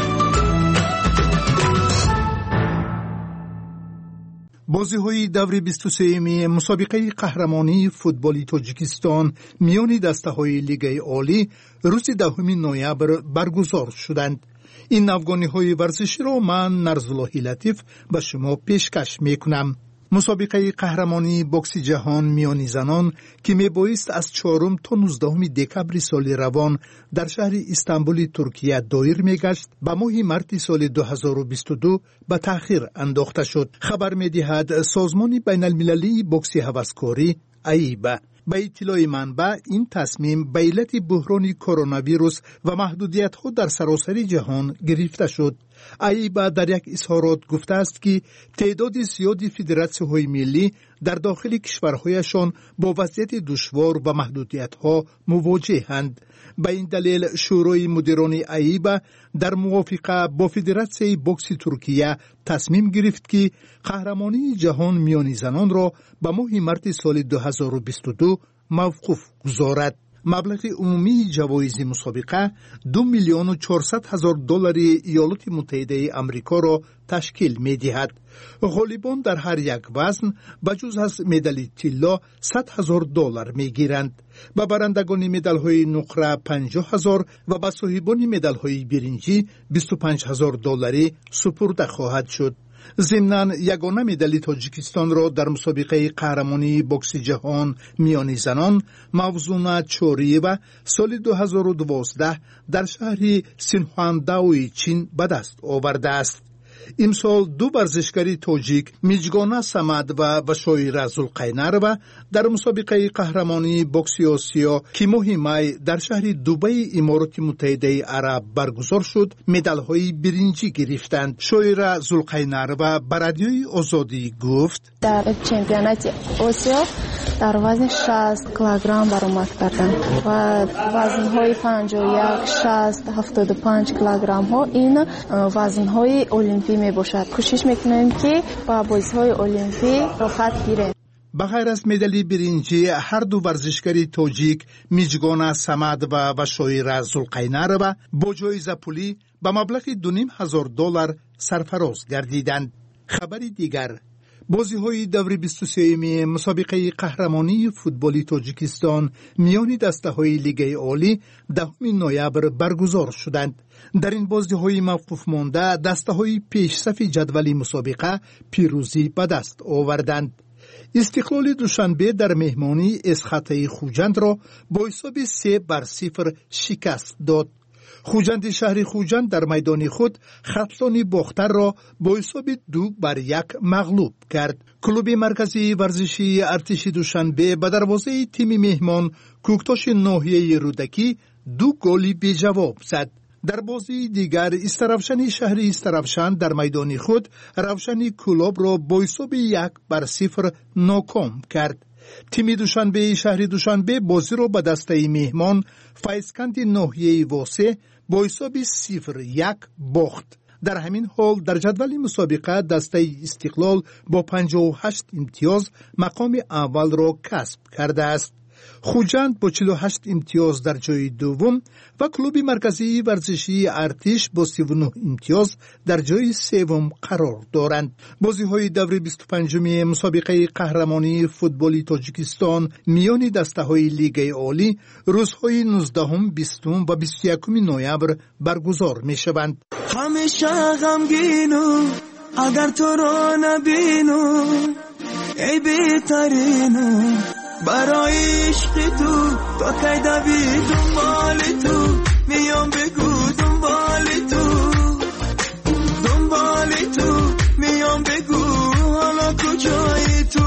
بازی‌های دور 23 مسابقه قهرمانی فوتبال تاجیکستان میان دسته‌های لیگ عالی روز 10 نوامبر برگزار شدند. این نوگانی‌های ورزشی را من نرزالله لطیف به شما پیشکش می‌کنم. مسابقه قهرمانی بوکس جهان میان زنان که میبایست از 4 تا 19 دکبر سال روان در شهر استانبول ترکیه دایر میگشت به ماه مارس سال 2022 به تأخیر انداخته شد. خبر میدهد سازمان بین المللی بوکس هوسکاری ایبا. به اطلاع منبع این تصمیم به علت بحران کرونا ویروس و محدودیت‌ها در سراسر جهان گرفته شد. ایبا در یک اظهارات گفته است که تعداد زیادی فدراسیون‌های ملی در داخل کشورهایشان با وضعیت دشوار و محدودیت‌ها مواجه‌اند. به این دلیل شورای مدیران ایبا در موافقه با فدراسیون بوکس ترکیه تصمیم گرفت که قهرمانی جهان میان زنان را به ماه مارس سال 2022 موقوف گذارد. مبلغ عمومی جوایز مسابقه $2,400,000 ایالات متحده آمریکا را تشکیل می دهد. غالبان در هر یک وزن بجز از مدال طلا $100,000 می گیرند. به برندگان مدال های نقره $50,000 و به صاحبان مدال های برنجی $25,000 سپرده خواهد شد. ضمناً یگانه مدال تاجیکستان را در مسابقه قهرمانی بوکس جهان میان زنان موزونه چوریوه سال 2012 در شهر سینخوانداوی چین به دست آورده است. امسال 2 ورزشکار تاجیک میجگانه سمد و بشایر زلقینروا در مسابقه قهرمانی بوکس آسیا که ماه می در شهر دبی امارات متحده عرب برگزار شد مدال‌های برنجی گرفتند. شایر زلقینروا به رادیوی آزادی گفت در چمپیونات آسیا در وزن 60 کیلوگرم برآمد کردم و وزن‌های 51 60 75 کیلوگرم ها این وزن‌های المپی می باشد. کوشش میکنیم که با بازی‌های المپی راحت گیریم. بغیر از مدال برنجی هر 2 ورزشکار تاجیک میجگانه سمد و بشایر زلقینروا با جایزه پولی به مبلغ $2,500 سرفراز گردیدند. خبری دیگر بازی‌های دور 23 مسابقه قهرمانی فوتبال تاجیکستان میان دسته‌های لیگ عالی 10 نوامبر برگزار شدند. در این بازی‌های موقوف مانده دسته‌های پیشصف جدول مسابقه پیروزی به دست آوردند. استقلال دوشنبه در مهمانی اسخطه خوجند را با حساب 3-0 شکست داد. خوجند شهر خوجند در میدان خود خطلان باختر را با حساب 2-1 مغلوب کرد. کلوب مرکزی ورزشی ارتش دوشنبه به دروازه تیم مهمان کوکتاش ناحیه رودکی 2 گل بی جواب زد. در بازی دیگر استرافشن شهر استرافشن در میدان خود روشن کلوب را با حساب 1-0 ناکام کرد. تیم دوشنبه شهر دوشنبه بازی را به دسته مهمان فیضکند ناحیه واسه با حساب 0-1 باخت. در همین حال در جدول مسابقه دسته استقلال با 58 امتیاز مقام اول را کسب کرده است. خوجند با 48 امتیاز در جای دوم و کلوب مرکزی ورزشی ارتش با 39 امتیاز در جای سوم قرار دارند. بازی‌های دور 25 مسابقه قهرمانی فوتبال تاجیکستان میان دسته‌های لیگ عالی روزهای 19، 20 و 21 نوامبر برگزار می‌شوند. همیشه غمگینم اگر تو را نبینم ای بهترینم برای عشق تو تا کی دوید دنبال تو میام بگو دنبال تو میام بگو حالا کجایی تو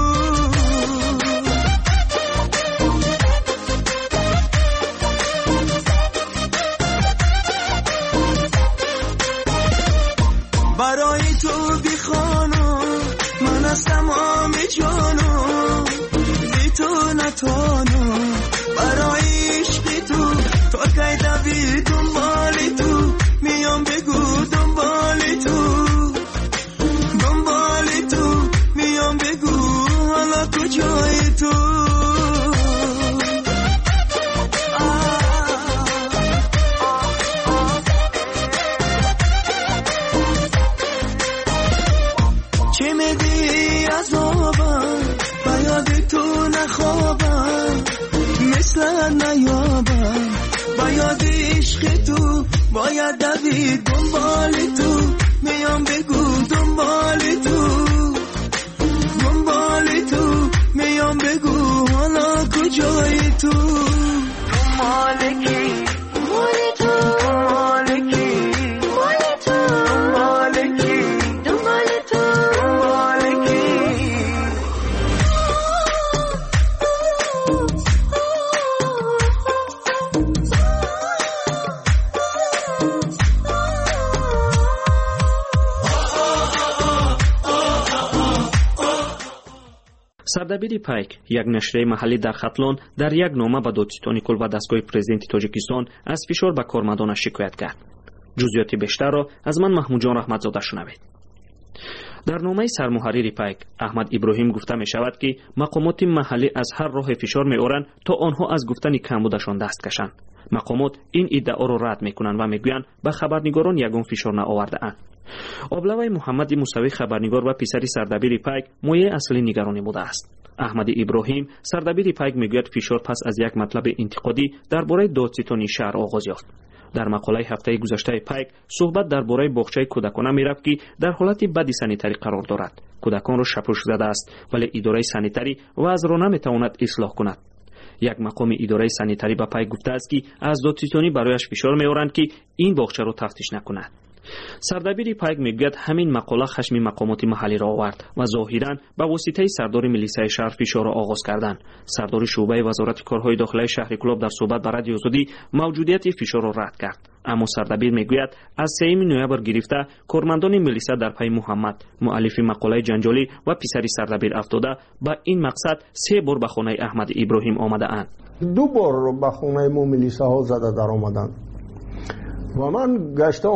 برای تو بیخانم من از تمام جانم تو نتانم برای عشق تو کی دوید دنبال تو میام بگو دنبال تو میام بگو حالا کجایی تو چه میدی عذابم بیاد تو نخوابم مثل نیابم بیاد عشق تو باید دوید دنبال تو میام بگو دنبال تو میام بگو حالا کجایی تو مالکی سردبیر پایک، یک نشریه محلی در خطلون، در یک نامه به دادستان کل و دستگاه پرزیدنت تاجیکستان از فشار به کارمندانش شکایت کرد. جزئیات بیشتر را از من محمود جان رحمتزاده شنوید. در نامه سرمحرر پایک احمد ابراهیم گفته می شود که مقامات محلی از هر راه فشار می آورند تا آنها از گفتن کمبودشان دست کشند. مقامات این ادعا را رد می کنند و می گویند به خبرنگاران یگان فشار نآورده اند. آبلوای محمد موسوی خبرنگار و پسری سردبیر پایک مایه اصلی نگرانی بوده است. احمد ابراهیم سردبیر پایک میگوید فشار پس از یک مطلب انتقادی درباره دادستانی شهر آغاز یافت. در مقاله هفته گذشته پایک صحبت درباره باغچه کودکانه میرفت که در حالت بدی سانیتری قرار دارد. کودکان را شپش زده است ولی اداره سانیتری وضع را نمیتواند اصلاح کند. یک مقام اداره سانیتری به پایک گفته است که از دادستانی برایش فشار میآورند که این باغچه را تفتیش نکند. سردبیر پایک میگوید همین مقاله خشم مقامات محلی را آورد و ظاهرا به واسطه سردار میلیسای شهر فشار را آغاز کردند. سردار شعبه وزارت کارهای داخلی شهر کلوب در صحبت با رادیو آزادی موجودیت فشار را رد کرد. اما سردبیر میگوید از 3 نوامبر گرفته کارمندان میلیسا در پای محمد مؤلف مقاله جنجالی و پسری سردبیر افتاده با این مقصد 3 بار به خانه احمد ابراهیم آمده اند. 2 بار به خانه ما میلیسا ها زده در آمدند و من گشته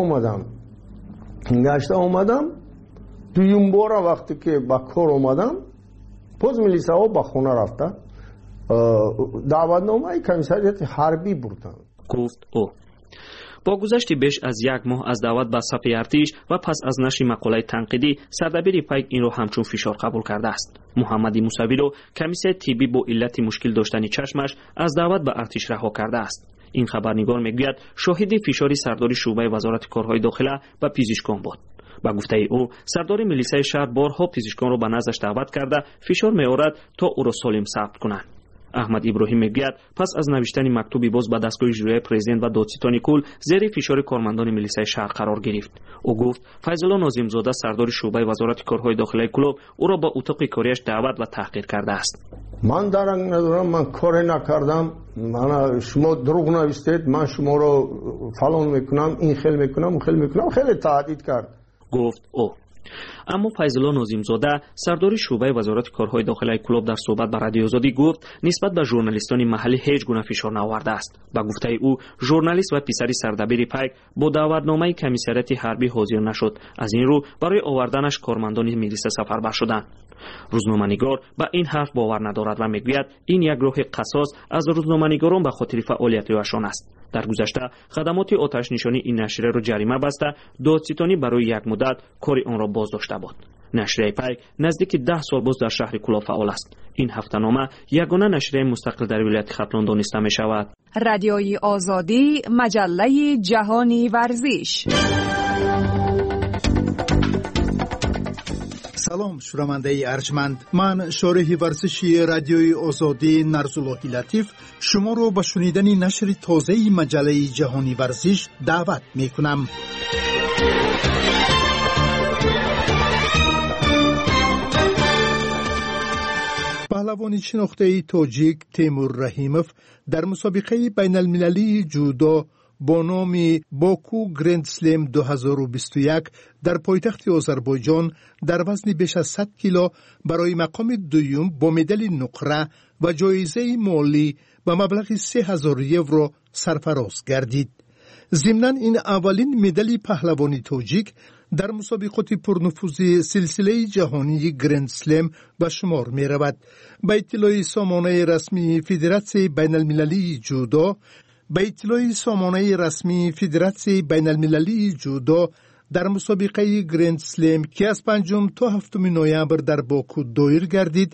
آمدم دویم بار وقتی که با کار آمدم باز میلیسا ها به خونه رفته دعوتنامه کمیسریت حربی بردن. گفت او با گذشت بیش از 1 ماه از دعوت به صف ارتش و پس از نشر مقاله تنقیدی سردبیر پایک این را همچون فشار قبول کرده است. محمد موسوی را کمیسیون طبی با علت مشکل داشتن چشمش از دعوت به ارتش رها کرده است. این خبرنگار میگوید شاهد فشاری سردار شعبه وزارت کارهای داخله و پزشکان بود. با گفته او سردار میلیسای شهر بارها پزشکان را به نزدش دعوت کرده فشار میآورد تا او را سالم ثبت کنند. احمد ابراهیم میگوید پس از نوشتن مکتوبی باز به دستگاه اجرایی پرزیدنت و دادستان کل زیر فشار کارمندان میلیسای شهر قرار گرفت. او گفت فیض‌الله ناظم‌زاده سردار شعبه وزارت کارهای داخلی کلوب او را با اتاق کاریش دعوت و تحقیر کرده است. من درنگ ندارم، من کاری نکردم، من شما دروغ نوشتید، من شما را فلان میکنم، این خیلی میکنم، اون خیلی میکنم، خیلی تهدید کرد. گفت او اما فیض‌الله ناظم‌زاده سردار شعبه وزارت کارهای داخلی کلوب در صحبت با رادیو آزادی گفت نسبت به ژورنالیستان محلی هیچ گونه فشار نآورده است. با گفته او ژورنالیست و پسری سردبیر پیک با دعوتنامه کمیسریت حربی حاضر نشد. از این رو برای آوردنش کارمندان میلیس سفربر شدند. روزنامه‌نگار به این حرف باور ندارد و میگوید این یک راه قصاص از روزنامه‌نگاران به خاطر فعالیت‌هایشان است. در گذشته خدمات آتش نشانی این نشریه را جریمه بسته دادستانی برای یک مدت کار آن را بازداشته بود. نشریه پیک نزدیک 10 سال باز در شهر کلوب فعال است. این هفته‌نامه یگانه نشریه مستقل در ولایت ختلان دانسته می شود. رادیوی آزادی، مجله جهانی ورزش. سلام شنونده ارجمند، من شارح ورزشی رادیوی آزادی نرزاللهی لطیف شما رو به شنیدن نشر تازه مجله جهانی ورزش دعوت می کنم. پهلوان شناخته تاجیک تیمور رحیموف در مسابقه بین المللی جودو با نام باکو گرند سلم 2021 در پایتخت آذربایجان در وزن بیش از 100 کیلو برای مقام دوم با مدال نقره و جایزه مالی به مبلغ 3000 یورو سرفراز گردید. ضمناً این اولین مدال پهلوانی تاجیک در مسابقات پرنفوذ سلسله جهانی گرند سلم به شمار می رود. به اطلاع سامانه رسمی فدراسیون بین المللی جودو بین المللی جودو در مسابقه گرند سلم که از 5 تا 7 نوامبر در باکو دایر گردید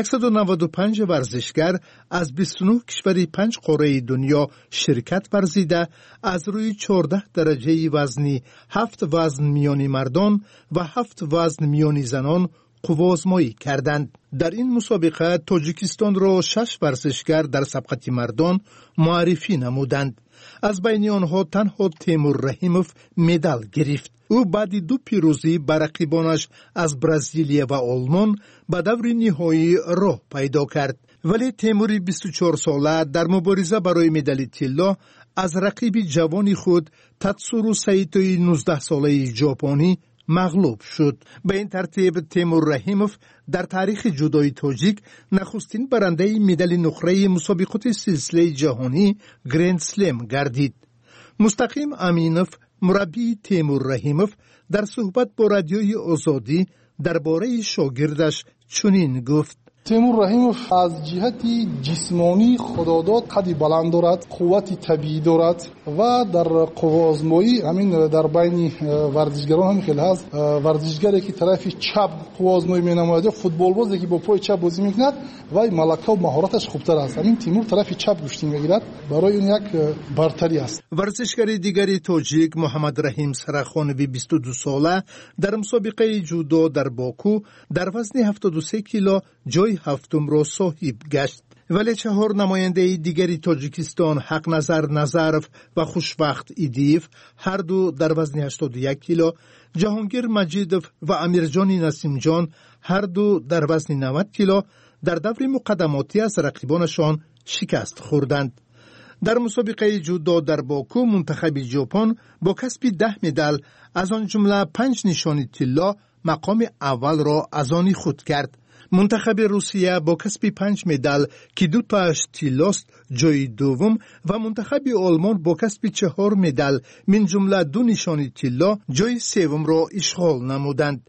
195 ورزشگر از 29 کشور 5 قاره دنیا شرکت ورزیده از روی 14 درجه وزنی 7 وزن میانی مردان و 7 وزن میانی زنان قوازمایی کردند. در این مسابقه تاجیکستان را 6 ورزشگر در سبقت مردان معرفی نمودند. از بین آنها تنها تیمور رحیموف مدال گرفت. او بعد 2 پیروزی بر رقیبانش از برزیل و آلمان به دور نهایی راه پیدا کرد. ولی تیمور 24 ساله در مبارزه برای مدال طلا از رقیب جوان خود تاتسورو سایتوی 19 ساله ژاپنی مغلوب شد. به این ترتیب تیمور رحیموف در تاریخ جودوی تاجیک نخستین برنده مدال نقره مسابقات سلسله جهانی گرند سلم گردید. مستقیم امینوف مربی تیمور رحیموف در صحبت با رادیوی آزادی درباره شاگردش چنین گفت: تیمور رحیموف از جهت جسمانی خداداد قدی بلند دارد، قوت طبیعی دارد و در قوازمایی همین در بین ورزشگران هم خیلی هست. ورزشگری که طرف چپ قوازمایی می‌نماید، فوتبال بازی که با پای چپ بازی می‌کند و ملکه و مهارتش خوبتر است. همین تیمور طرف چپ گوشتی می‌گیرد، برای اون یک برتری است. ورزشگر دیگری تاجیک محمد رحیم سرخانوی 22 ساله در مسابقه جودو در باکو در وزن 73 کیلو جای هفتم را صاحب گشت. ولی 4 نماینده دیگری تاجیکستان حق نظر نظرف و خوشوقت ایدیف هر دو در وزن 81 کیلو، جهانگیر مجیدوف و امیرجان نسیمجان هر دو در وزن 90 کیلو در دور مقدماتی از رقیبانشان شکست خوردند. در مسابقه جودو در باکو منتخب ژاپن با کسب 10 مدال از آن جمله 5 نشانی طلا مقام اول را از آن خود کرد. منتخب روسیه با کسب 5 مدال که 2 تاش طلاست جای دوم و منتخب آلمان با کسب 4 مدال من جمله 2 نشانی طلا جای سوم را اشغال نمودند.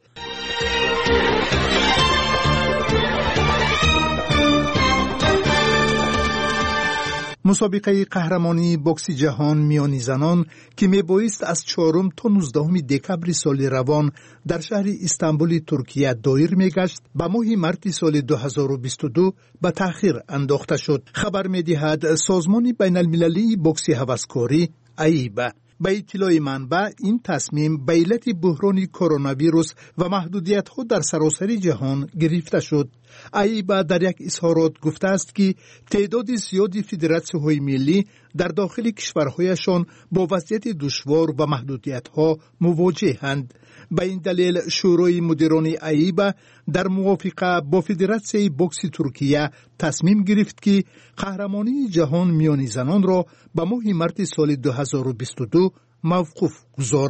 مسابقه قهرمانی بوکس جهان میانی زنان که میبایست از 4 تا 19 دکبر سال روان در شهر استانبول ترکیه دایر میگشت به ماه مارس سال 2022 به تأخیر انداخته شد. خبر میدهد سازمان بین المللی بوکس هوسکاری ایبا. به اطلاع منبع این تصمیم به علت بحران کرونا ویروس و محدودیت ها در سراسر جهان گرفته شد. ایبا در یک اظهارات گفته است که تعداد زیادی فدراسیون های ملی در داخل کشورهایشان با وضعیت دشوار و محدودیت ها مواجهند. به این دلیل شورای مدیران ایبا در موافقه با فدراسیون بوکس ترکیه تصمیم گرفت که قهرمانی جهان میانی زنان را به ماه مارس سال 2022 موقوف گذارد.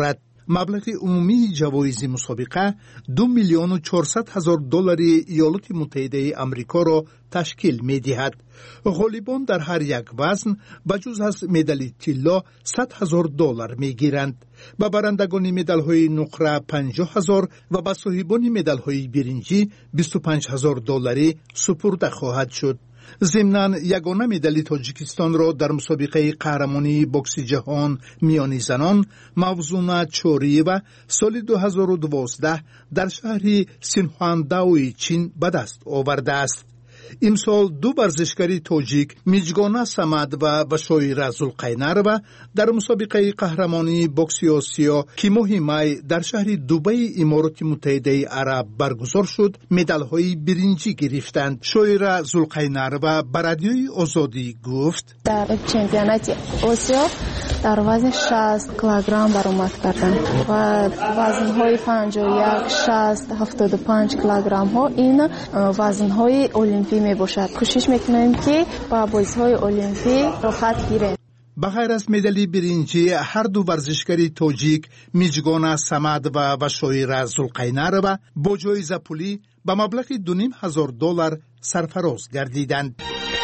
مبلغ عمومی جوایز مسابقه 2,400,000 دلار ایالات متحده آمریکا را تشکیل می‌دهد. غالبان در هر یک وزن بجز از مدال طلا 100,000 دلار می‌گیرند. به برندگان مدال‌های نقره 50,000 و به صاحبان مدال‌های برنجی 25,000 دلاری سپرده خواهد شد. ضمناً یگانه مدال تاجیکستان را در مسابقه قهرمانی بوکس جهان میان زنان موزونه چوریوا سال 2012 در شهر سینخوانداوی چین به دست آورده است. امسال دو ورزشکار تاجیک میجگانه سمد و بشایر زلقینروا در مسابقه قهرمانی بوکس آسیا که ماه می در شهر دبی امارات متحده عرب برگزار شد مدال‌های برنجی گرفتند. شایر زلقینروا به رادیوی آزادی گفت در چمپیونات آسیا در وزن 60 کیلوگرم برآمد کردم و وزن‌های 51 60 75 کیلوگرم ها این وزن‌های المپی می باشد. کوشش میکنیم که با بازی‌های المپی راحت گیریم. به غیر از مدال برنجی هر دو ورزشکار تاجیک میجگانه سمد و شایر زلقینروا با جایزه پولی به مبلغ 2,500 دلار سرفراز گردیدند.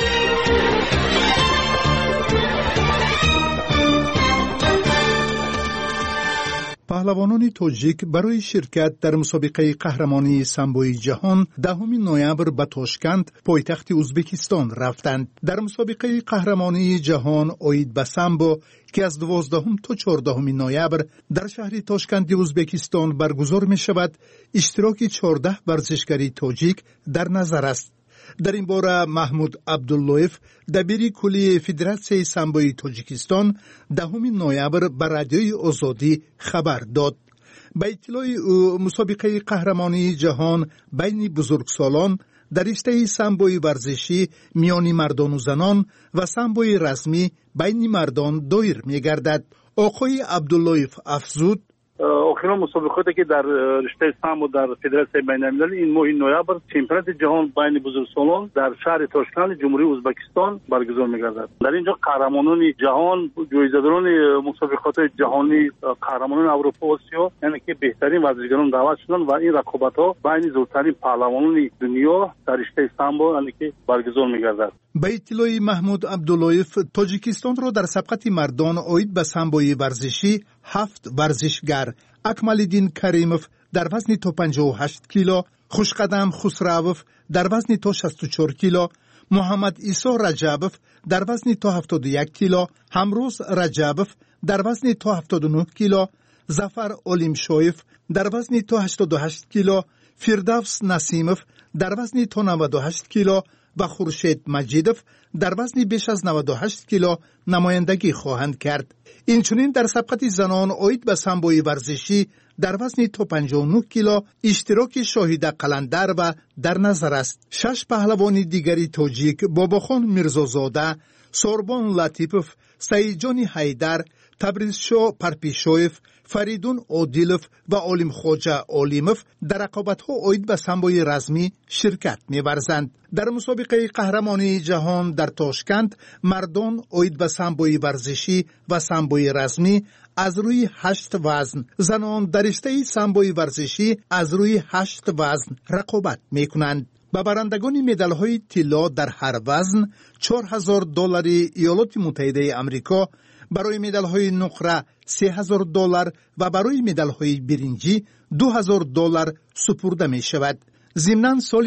پهلوانان تاجیک برای شرکت در مسابقه قهرمانی سامبوی جهان 10 نوامبر به تاشکند پایتخت ازبکستان رفتند. در مسابقه قهرمانی جهان اوید به سامبو که از 12 تا 14 نوامبر در شهر تاشکند ازبکستان برگزار می شود، اشتراک 14 ورزشکار تاجیک در نظر است. در این باره محمود عبداللهیف دبیر کلی فدراسیون سامبوی تاجیکستان 10 نوامبر به رادیوی آزادی خبر داد. به اطلاع او مسابقه قهرمانی جهان بین بزرگسالان در رشته سامبوی ورزشی میان مردان و زنان و سامبوی رسمی بین مردان دایر می‌گردد. آقای عبداللهیف افزود آخرین مسابقاتی که در رشته سامبو در فدراسیون بین‌المللی این ماه نوامبر چمپیونات جهان بین بزرگسالان در شهر تاشکند جمهوری ازبکستان برگزار می‌گردد. در اینجا قهرمانان جهان، جایزه‌داران مسابقات جهانی، قهرمانان اروپا و آسیا یعنی که بهترین ورزشکاران دعوت شدند و این رقابت‌ها بین زورترین پهلوانان دنیا در رشته سامبو یعنی که برگزار می‌گردد. به اطلاع محمود عبداللهیف تاجیکستان را در سبقت مردان اوید به سامبوی ورزشی 7 ورزشگر اکمالدین کریموف در وزن تا 58 کیلو، خوشقدم خسروف در وزن تا 64 کیلو، محمد عیسی رجبوف در وزن تا 71 کیلو، همروز رجبوف در وزن تا 79 کیلو، ظفر الیمشویف در وزن تا 88 کیلو، فردوس نسیموف در وزن تا 98 کیلو و خورشید مجیدوف در وزن بیش از 98 کیلو نمایندگی خواهند کرد. اینچنین در سبقت زنان اوید به سامبوی ورزشی در وزن تا 59 کیلو اشتراک شاهد قلندر و در نظر است. 6 پهلوان دیگری تاجیک باباخان میرزازاده، سوربان لطیفوف، سعیدجان حیدر، تبریزشاه پرپیشویف، فریدون عادیلوف و عالم خوجه عالیموف در رقابت‌ها اوید به سامبوی رسمی شرکت می‌ورزند. در مسابقه قهرمانی جهان در تاشکند مردان اوید به سامبوی ورزشی و سامبوی رسمی از روی 8 وزن، زنان در رشته سامبوی ورزشی از روی 8 وزن رقابت می‌کنند. به برندگان مدال‌های طلا در هر وزن 4,000 دلار ایالات متحده آمریکا، برای مدال‌های نقره 3,000 دلار و برای مدال‌های برنجی 2,000 دلار سپرده می‌شود. ضمناً سال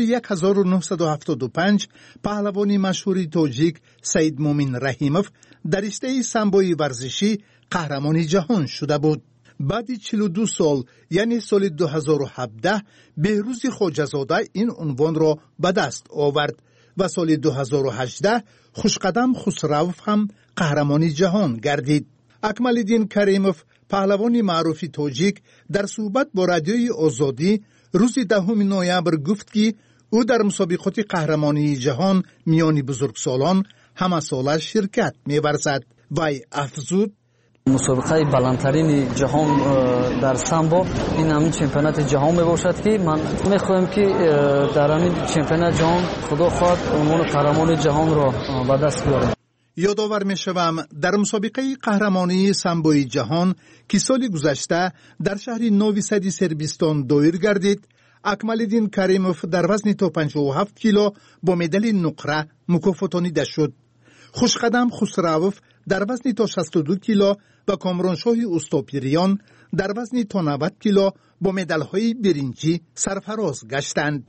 1975 پهلوان مشهور تاجیک سید مومن رحیموف در رشته سامبوی ورزشی قهرمان جهان شده بود. بعد 42 سال یعنی سال 2017 بهروز خواجه‌زاده این عنوان را به دست آورد و سال 2018 خوشقدم خسروف هم قهرمانی جهان گردید. اکمالدین کریموف پهلوان معروف تاجیک در صحبت با رادیوی آزادی روز 10 نوامبر گفت که او در مسابقات قهرمانی جهان میان بزرگسالان همه ساله شرکت می‌ورزد. وی افزود مسابقه بلندترین جهان در سامبو این همین چمپیونات جهان میباشد که من میخواهم که در همین چمپیونات جهان خدا خواهد عنوان قهرمان جهان را به دست بیارم. یادآور می‌شوم در مسابقه قهرمانی سامبوی جهان که سال گذشته در شهر نوی سد سربستان دایر گردید، اکمالدین کریموف در وزن تا 57 کیلو با مدال نقره مکافاتانیده شد. خوشقدم خسروف در وزن تا 62 کیلو و کامرانشاه اوستاپیریان در وزن تا 90 کیلو با مدال‌های برنجی سرفراز گشتند.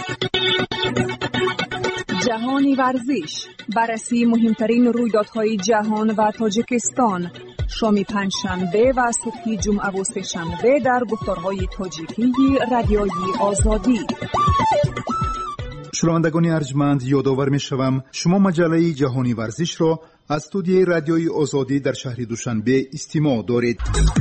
جهانی ورزش، بررسی مهمترین رویدادهای جهان و تاجیکستان، شام پنجشنبه و صبح جمعه و سه‌شنبه در گفتارهای تاجیکی رادیوی آزادی. شنوندگان ارجمند، یادآور می‌شوم شما مجله جهانی ورزش را از استودیوی رادیوی آزادی در شهر دوشنبه استماع دارید.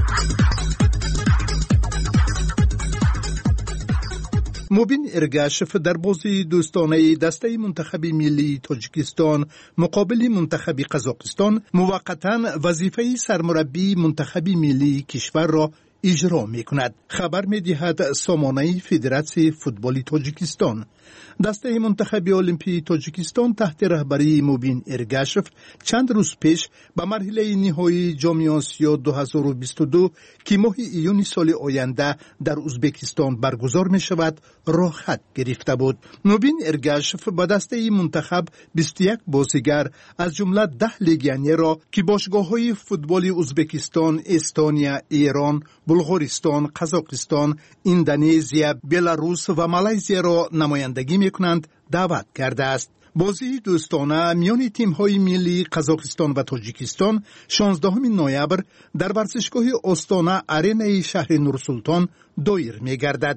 موبین ارگاشف در بازی دوستانه دسته منتخب ملی تاجیکستان مقابل منتخب قزاقستان موقتا وظیفه سرمربی منتخب ملی کشور را اجرا می‌کند. خبر می‌دهد سامانه فدراسیون فوتبال تاجیکستان. دسته منتخب المپی تاجیکستان تحت رهبری موبین ارگاشف چند روز پیش به مرحله نهایی جام آسیا 2022 که ماه ایون سال آینده در ازبکستان برگزار می‌شود راه خط گرفته بود. موبین ارگاشف با دسته منتخب 21 بازیگر از جمله 10 لگیونر را که باشگاه‌های فوتبال ازبکستان، استونیا، ایران، بلغارستان، قزاقستان، اندونزیا، بلاروس و مالزی را نمایندگی می‌کنند دعوت کرده است. بازی دوستانه میان تیم‌های ملی قزاقستان و تاجیکستان 16 نوامبر در ورزشگاه آستانه آرینای شهر نورسلطان دایر می‌گردد.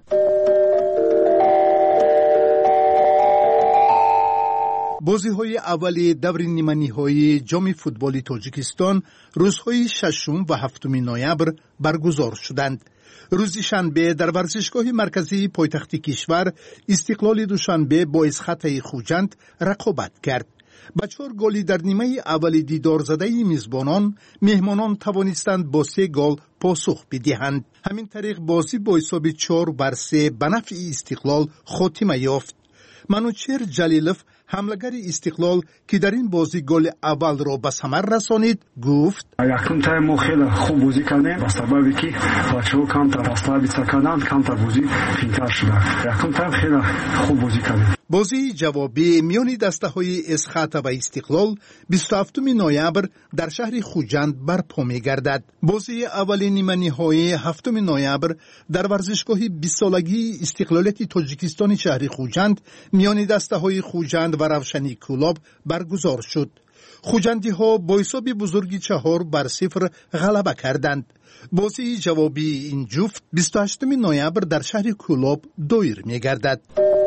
بازی‌های اولی دور نیمه‌نهایی جام فوتبال تاجیکستان روزهای 6 و 7 نوامبر برگزار شدند. روز شنبه در ورزشگاه مرکزی پایتخت کشور استقلال دوشنبه با اسخط خوجند رقابت کرد. با 4 گلی در نیمه اول دیدار زده میزبانان، مهمانان توانستند با 3 گل پاسخ بدهند. همین طریق بازی با حساب 4-3 به نفع استقلال خاتمه یافت. منوچهر جلیلوف حملگر استقلال که در این بازی گل اول را به ثمر رسانید گفت: یکم تایم ما خیلی خوب بازی کردیم با سببی که بچه‌ها کمتر استابیت کردند، کمتر بازی فینتر شد. یکم تایم خیلی خوب بازی کردیم. بازی جوابی میان دسته‌های اسخط و استقلال 27 نوامبر در شهر خوجند برپا می‌گردد. بازی اول نیمه نهایی 7 نوامبر در ورزشگاه 20 سالگی استقلالیت تاجیکستان شهر خوجند میان دسته‌های خوجند و روشنی کلاب برگزار شد. خوجندی‌ها با حساب بزرگی 4-0 غلبه کردند. بازی جوابی این جفت 28 نوامبر در شهر کلاب دایر می‌گردد.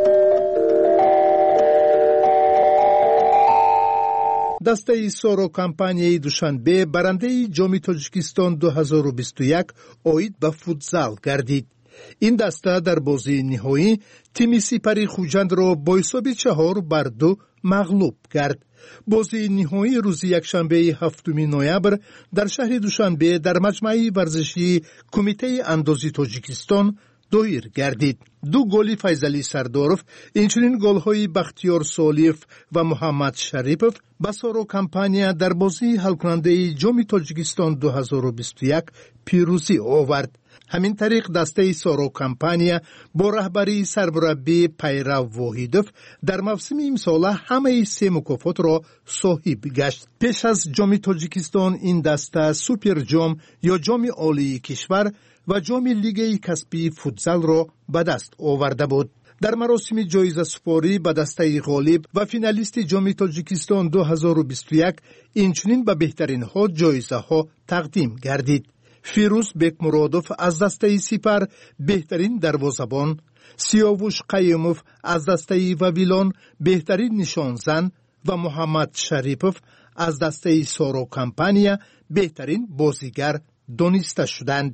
دسته سارو کمپانی دوشنبه برنده جام تاجیکستان 2021 اوید به فوتزال گردید. این دسته در بازی نهایی تیم سپری خوجند را با حساب 4-2 مغلوب کرد. بازی نهایی روز یکشنبه 7 نوامبر در شهر دوشنبه در مجمع ورزشی کمیته اندازی تاجیکستان دایر گردید. 2 گل فیضعلی سردارов، اینچنین گل‌های بختیار سالیف و محمد شریپов به سارو کمپانی در بازی حل کننده جام تاجیکستان 2021 پیروزی آورد. همین طریق دسته سارو کمپانی با رهبری سرمربی پیرو واحیدوف در موسم امسال همه 3 مکافات را صاحب گشت. پیش از جام تاجیکستان این دسته سوپر جام یا جام عالی کشور و جام لیگ کسبی فوتزال را به دست آورده بود. در مراسم جایزه سپاری به دسته غالب و فینالیست جام تاجیکستان 2021 اینچنین به بهترین ها جایزه ها تقدیم گردید. فیروز بکمرادوف از دسته سپر بهترین دروازه‌بان، سیاوش قیوموف از دسته واویلان بهترین نشانزن و محمد شریپov از دسته سارو کمپانی بهترین بازیگر دانسته شدند.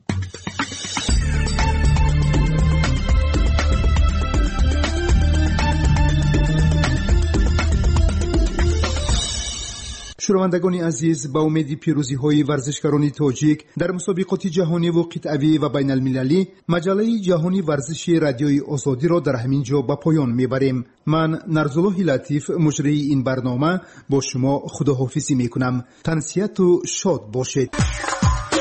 شنوندگان عزیز، با امید پیروزی های ورزشکاران تاجیک در مسابقات جهانی و قطعی و بین المللی، مجله جهانی ورزشی رادیوی آزادی را در همین جا به پایان میبریم. من نرزالله لطیف مجری این برنامه با شما خداحافظی میکنم. تنسیت و شاد باشید.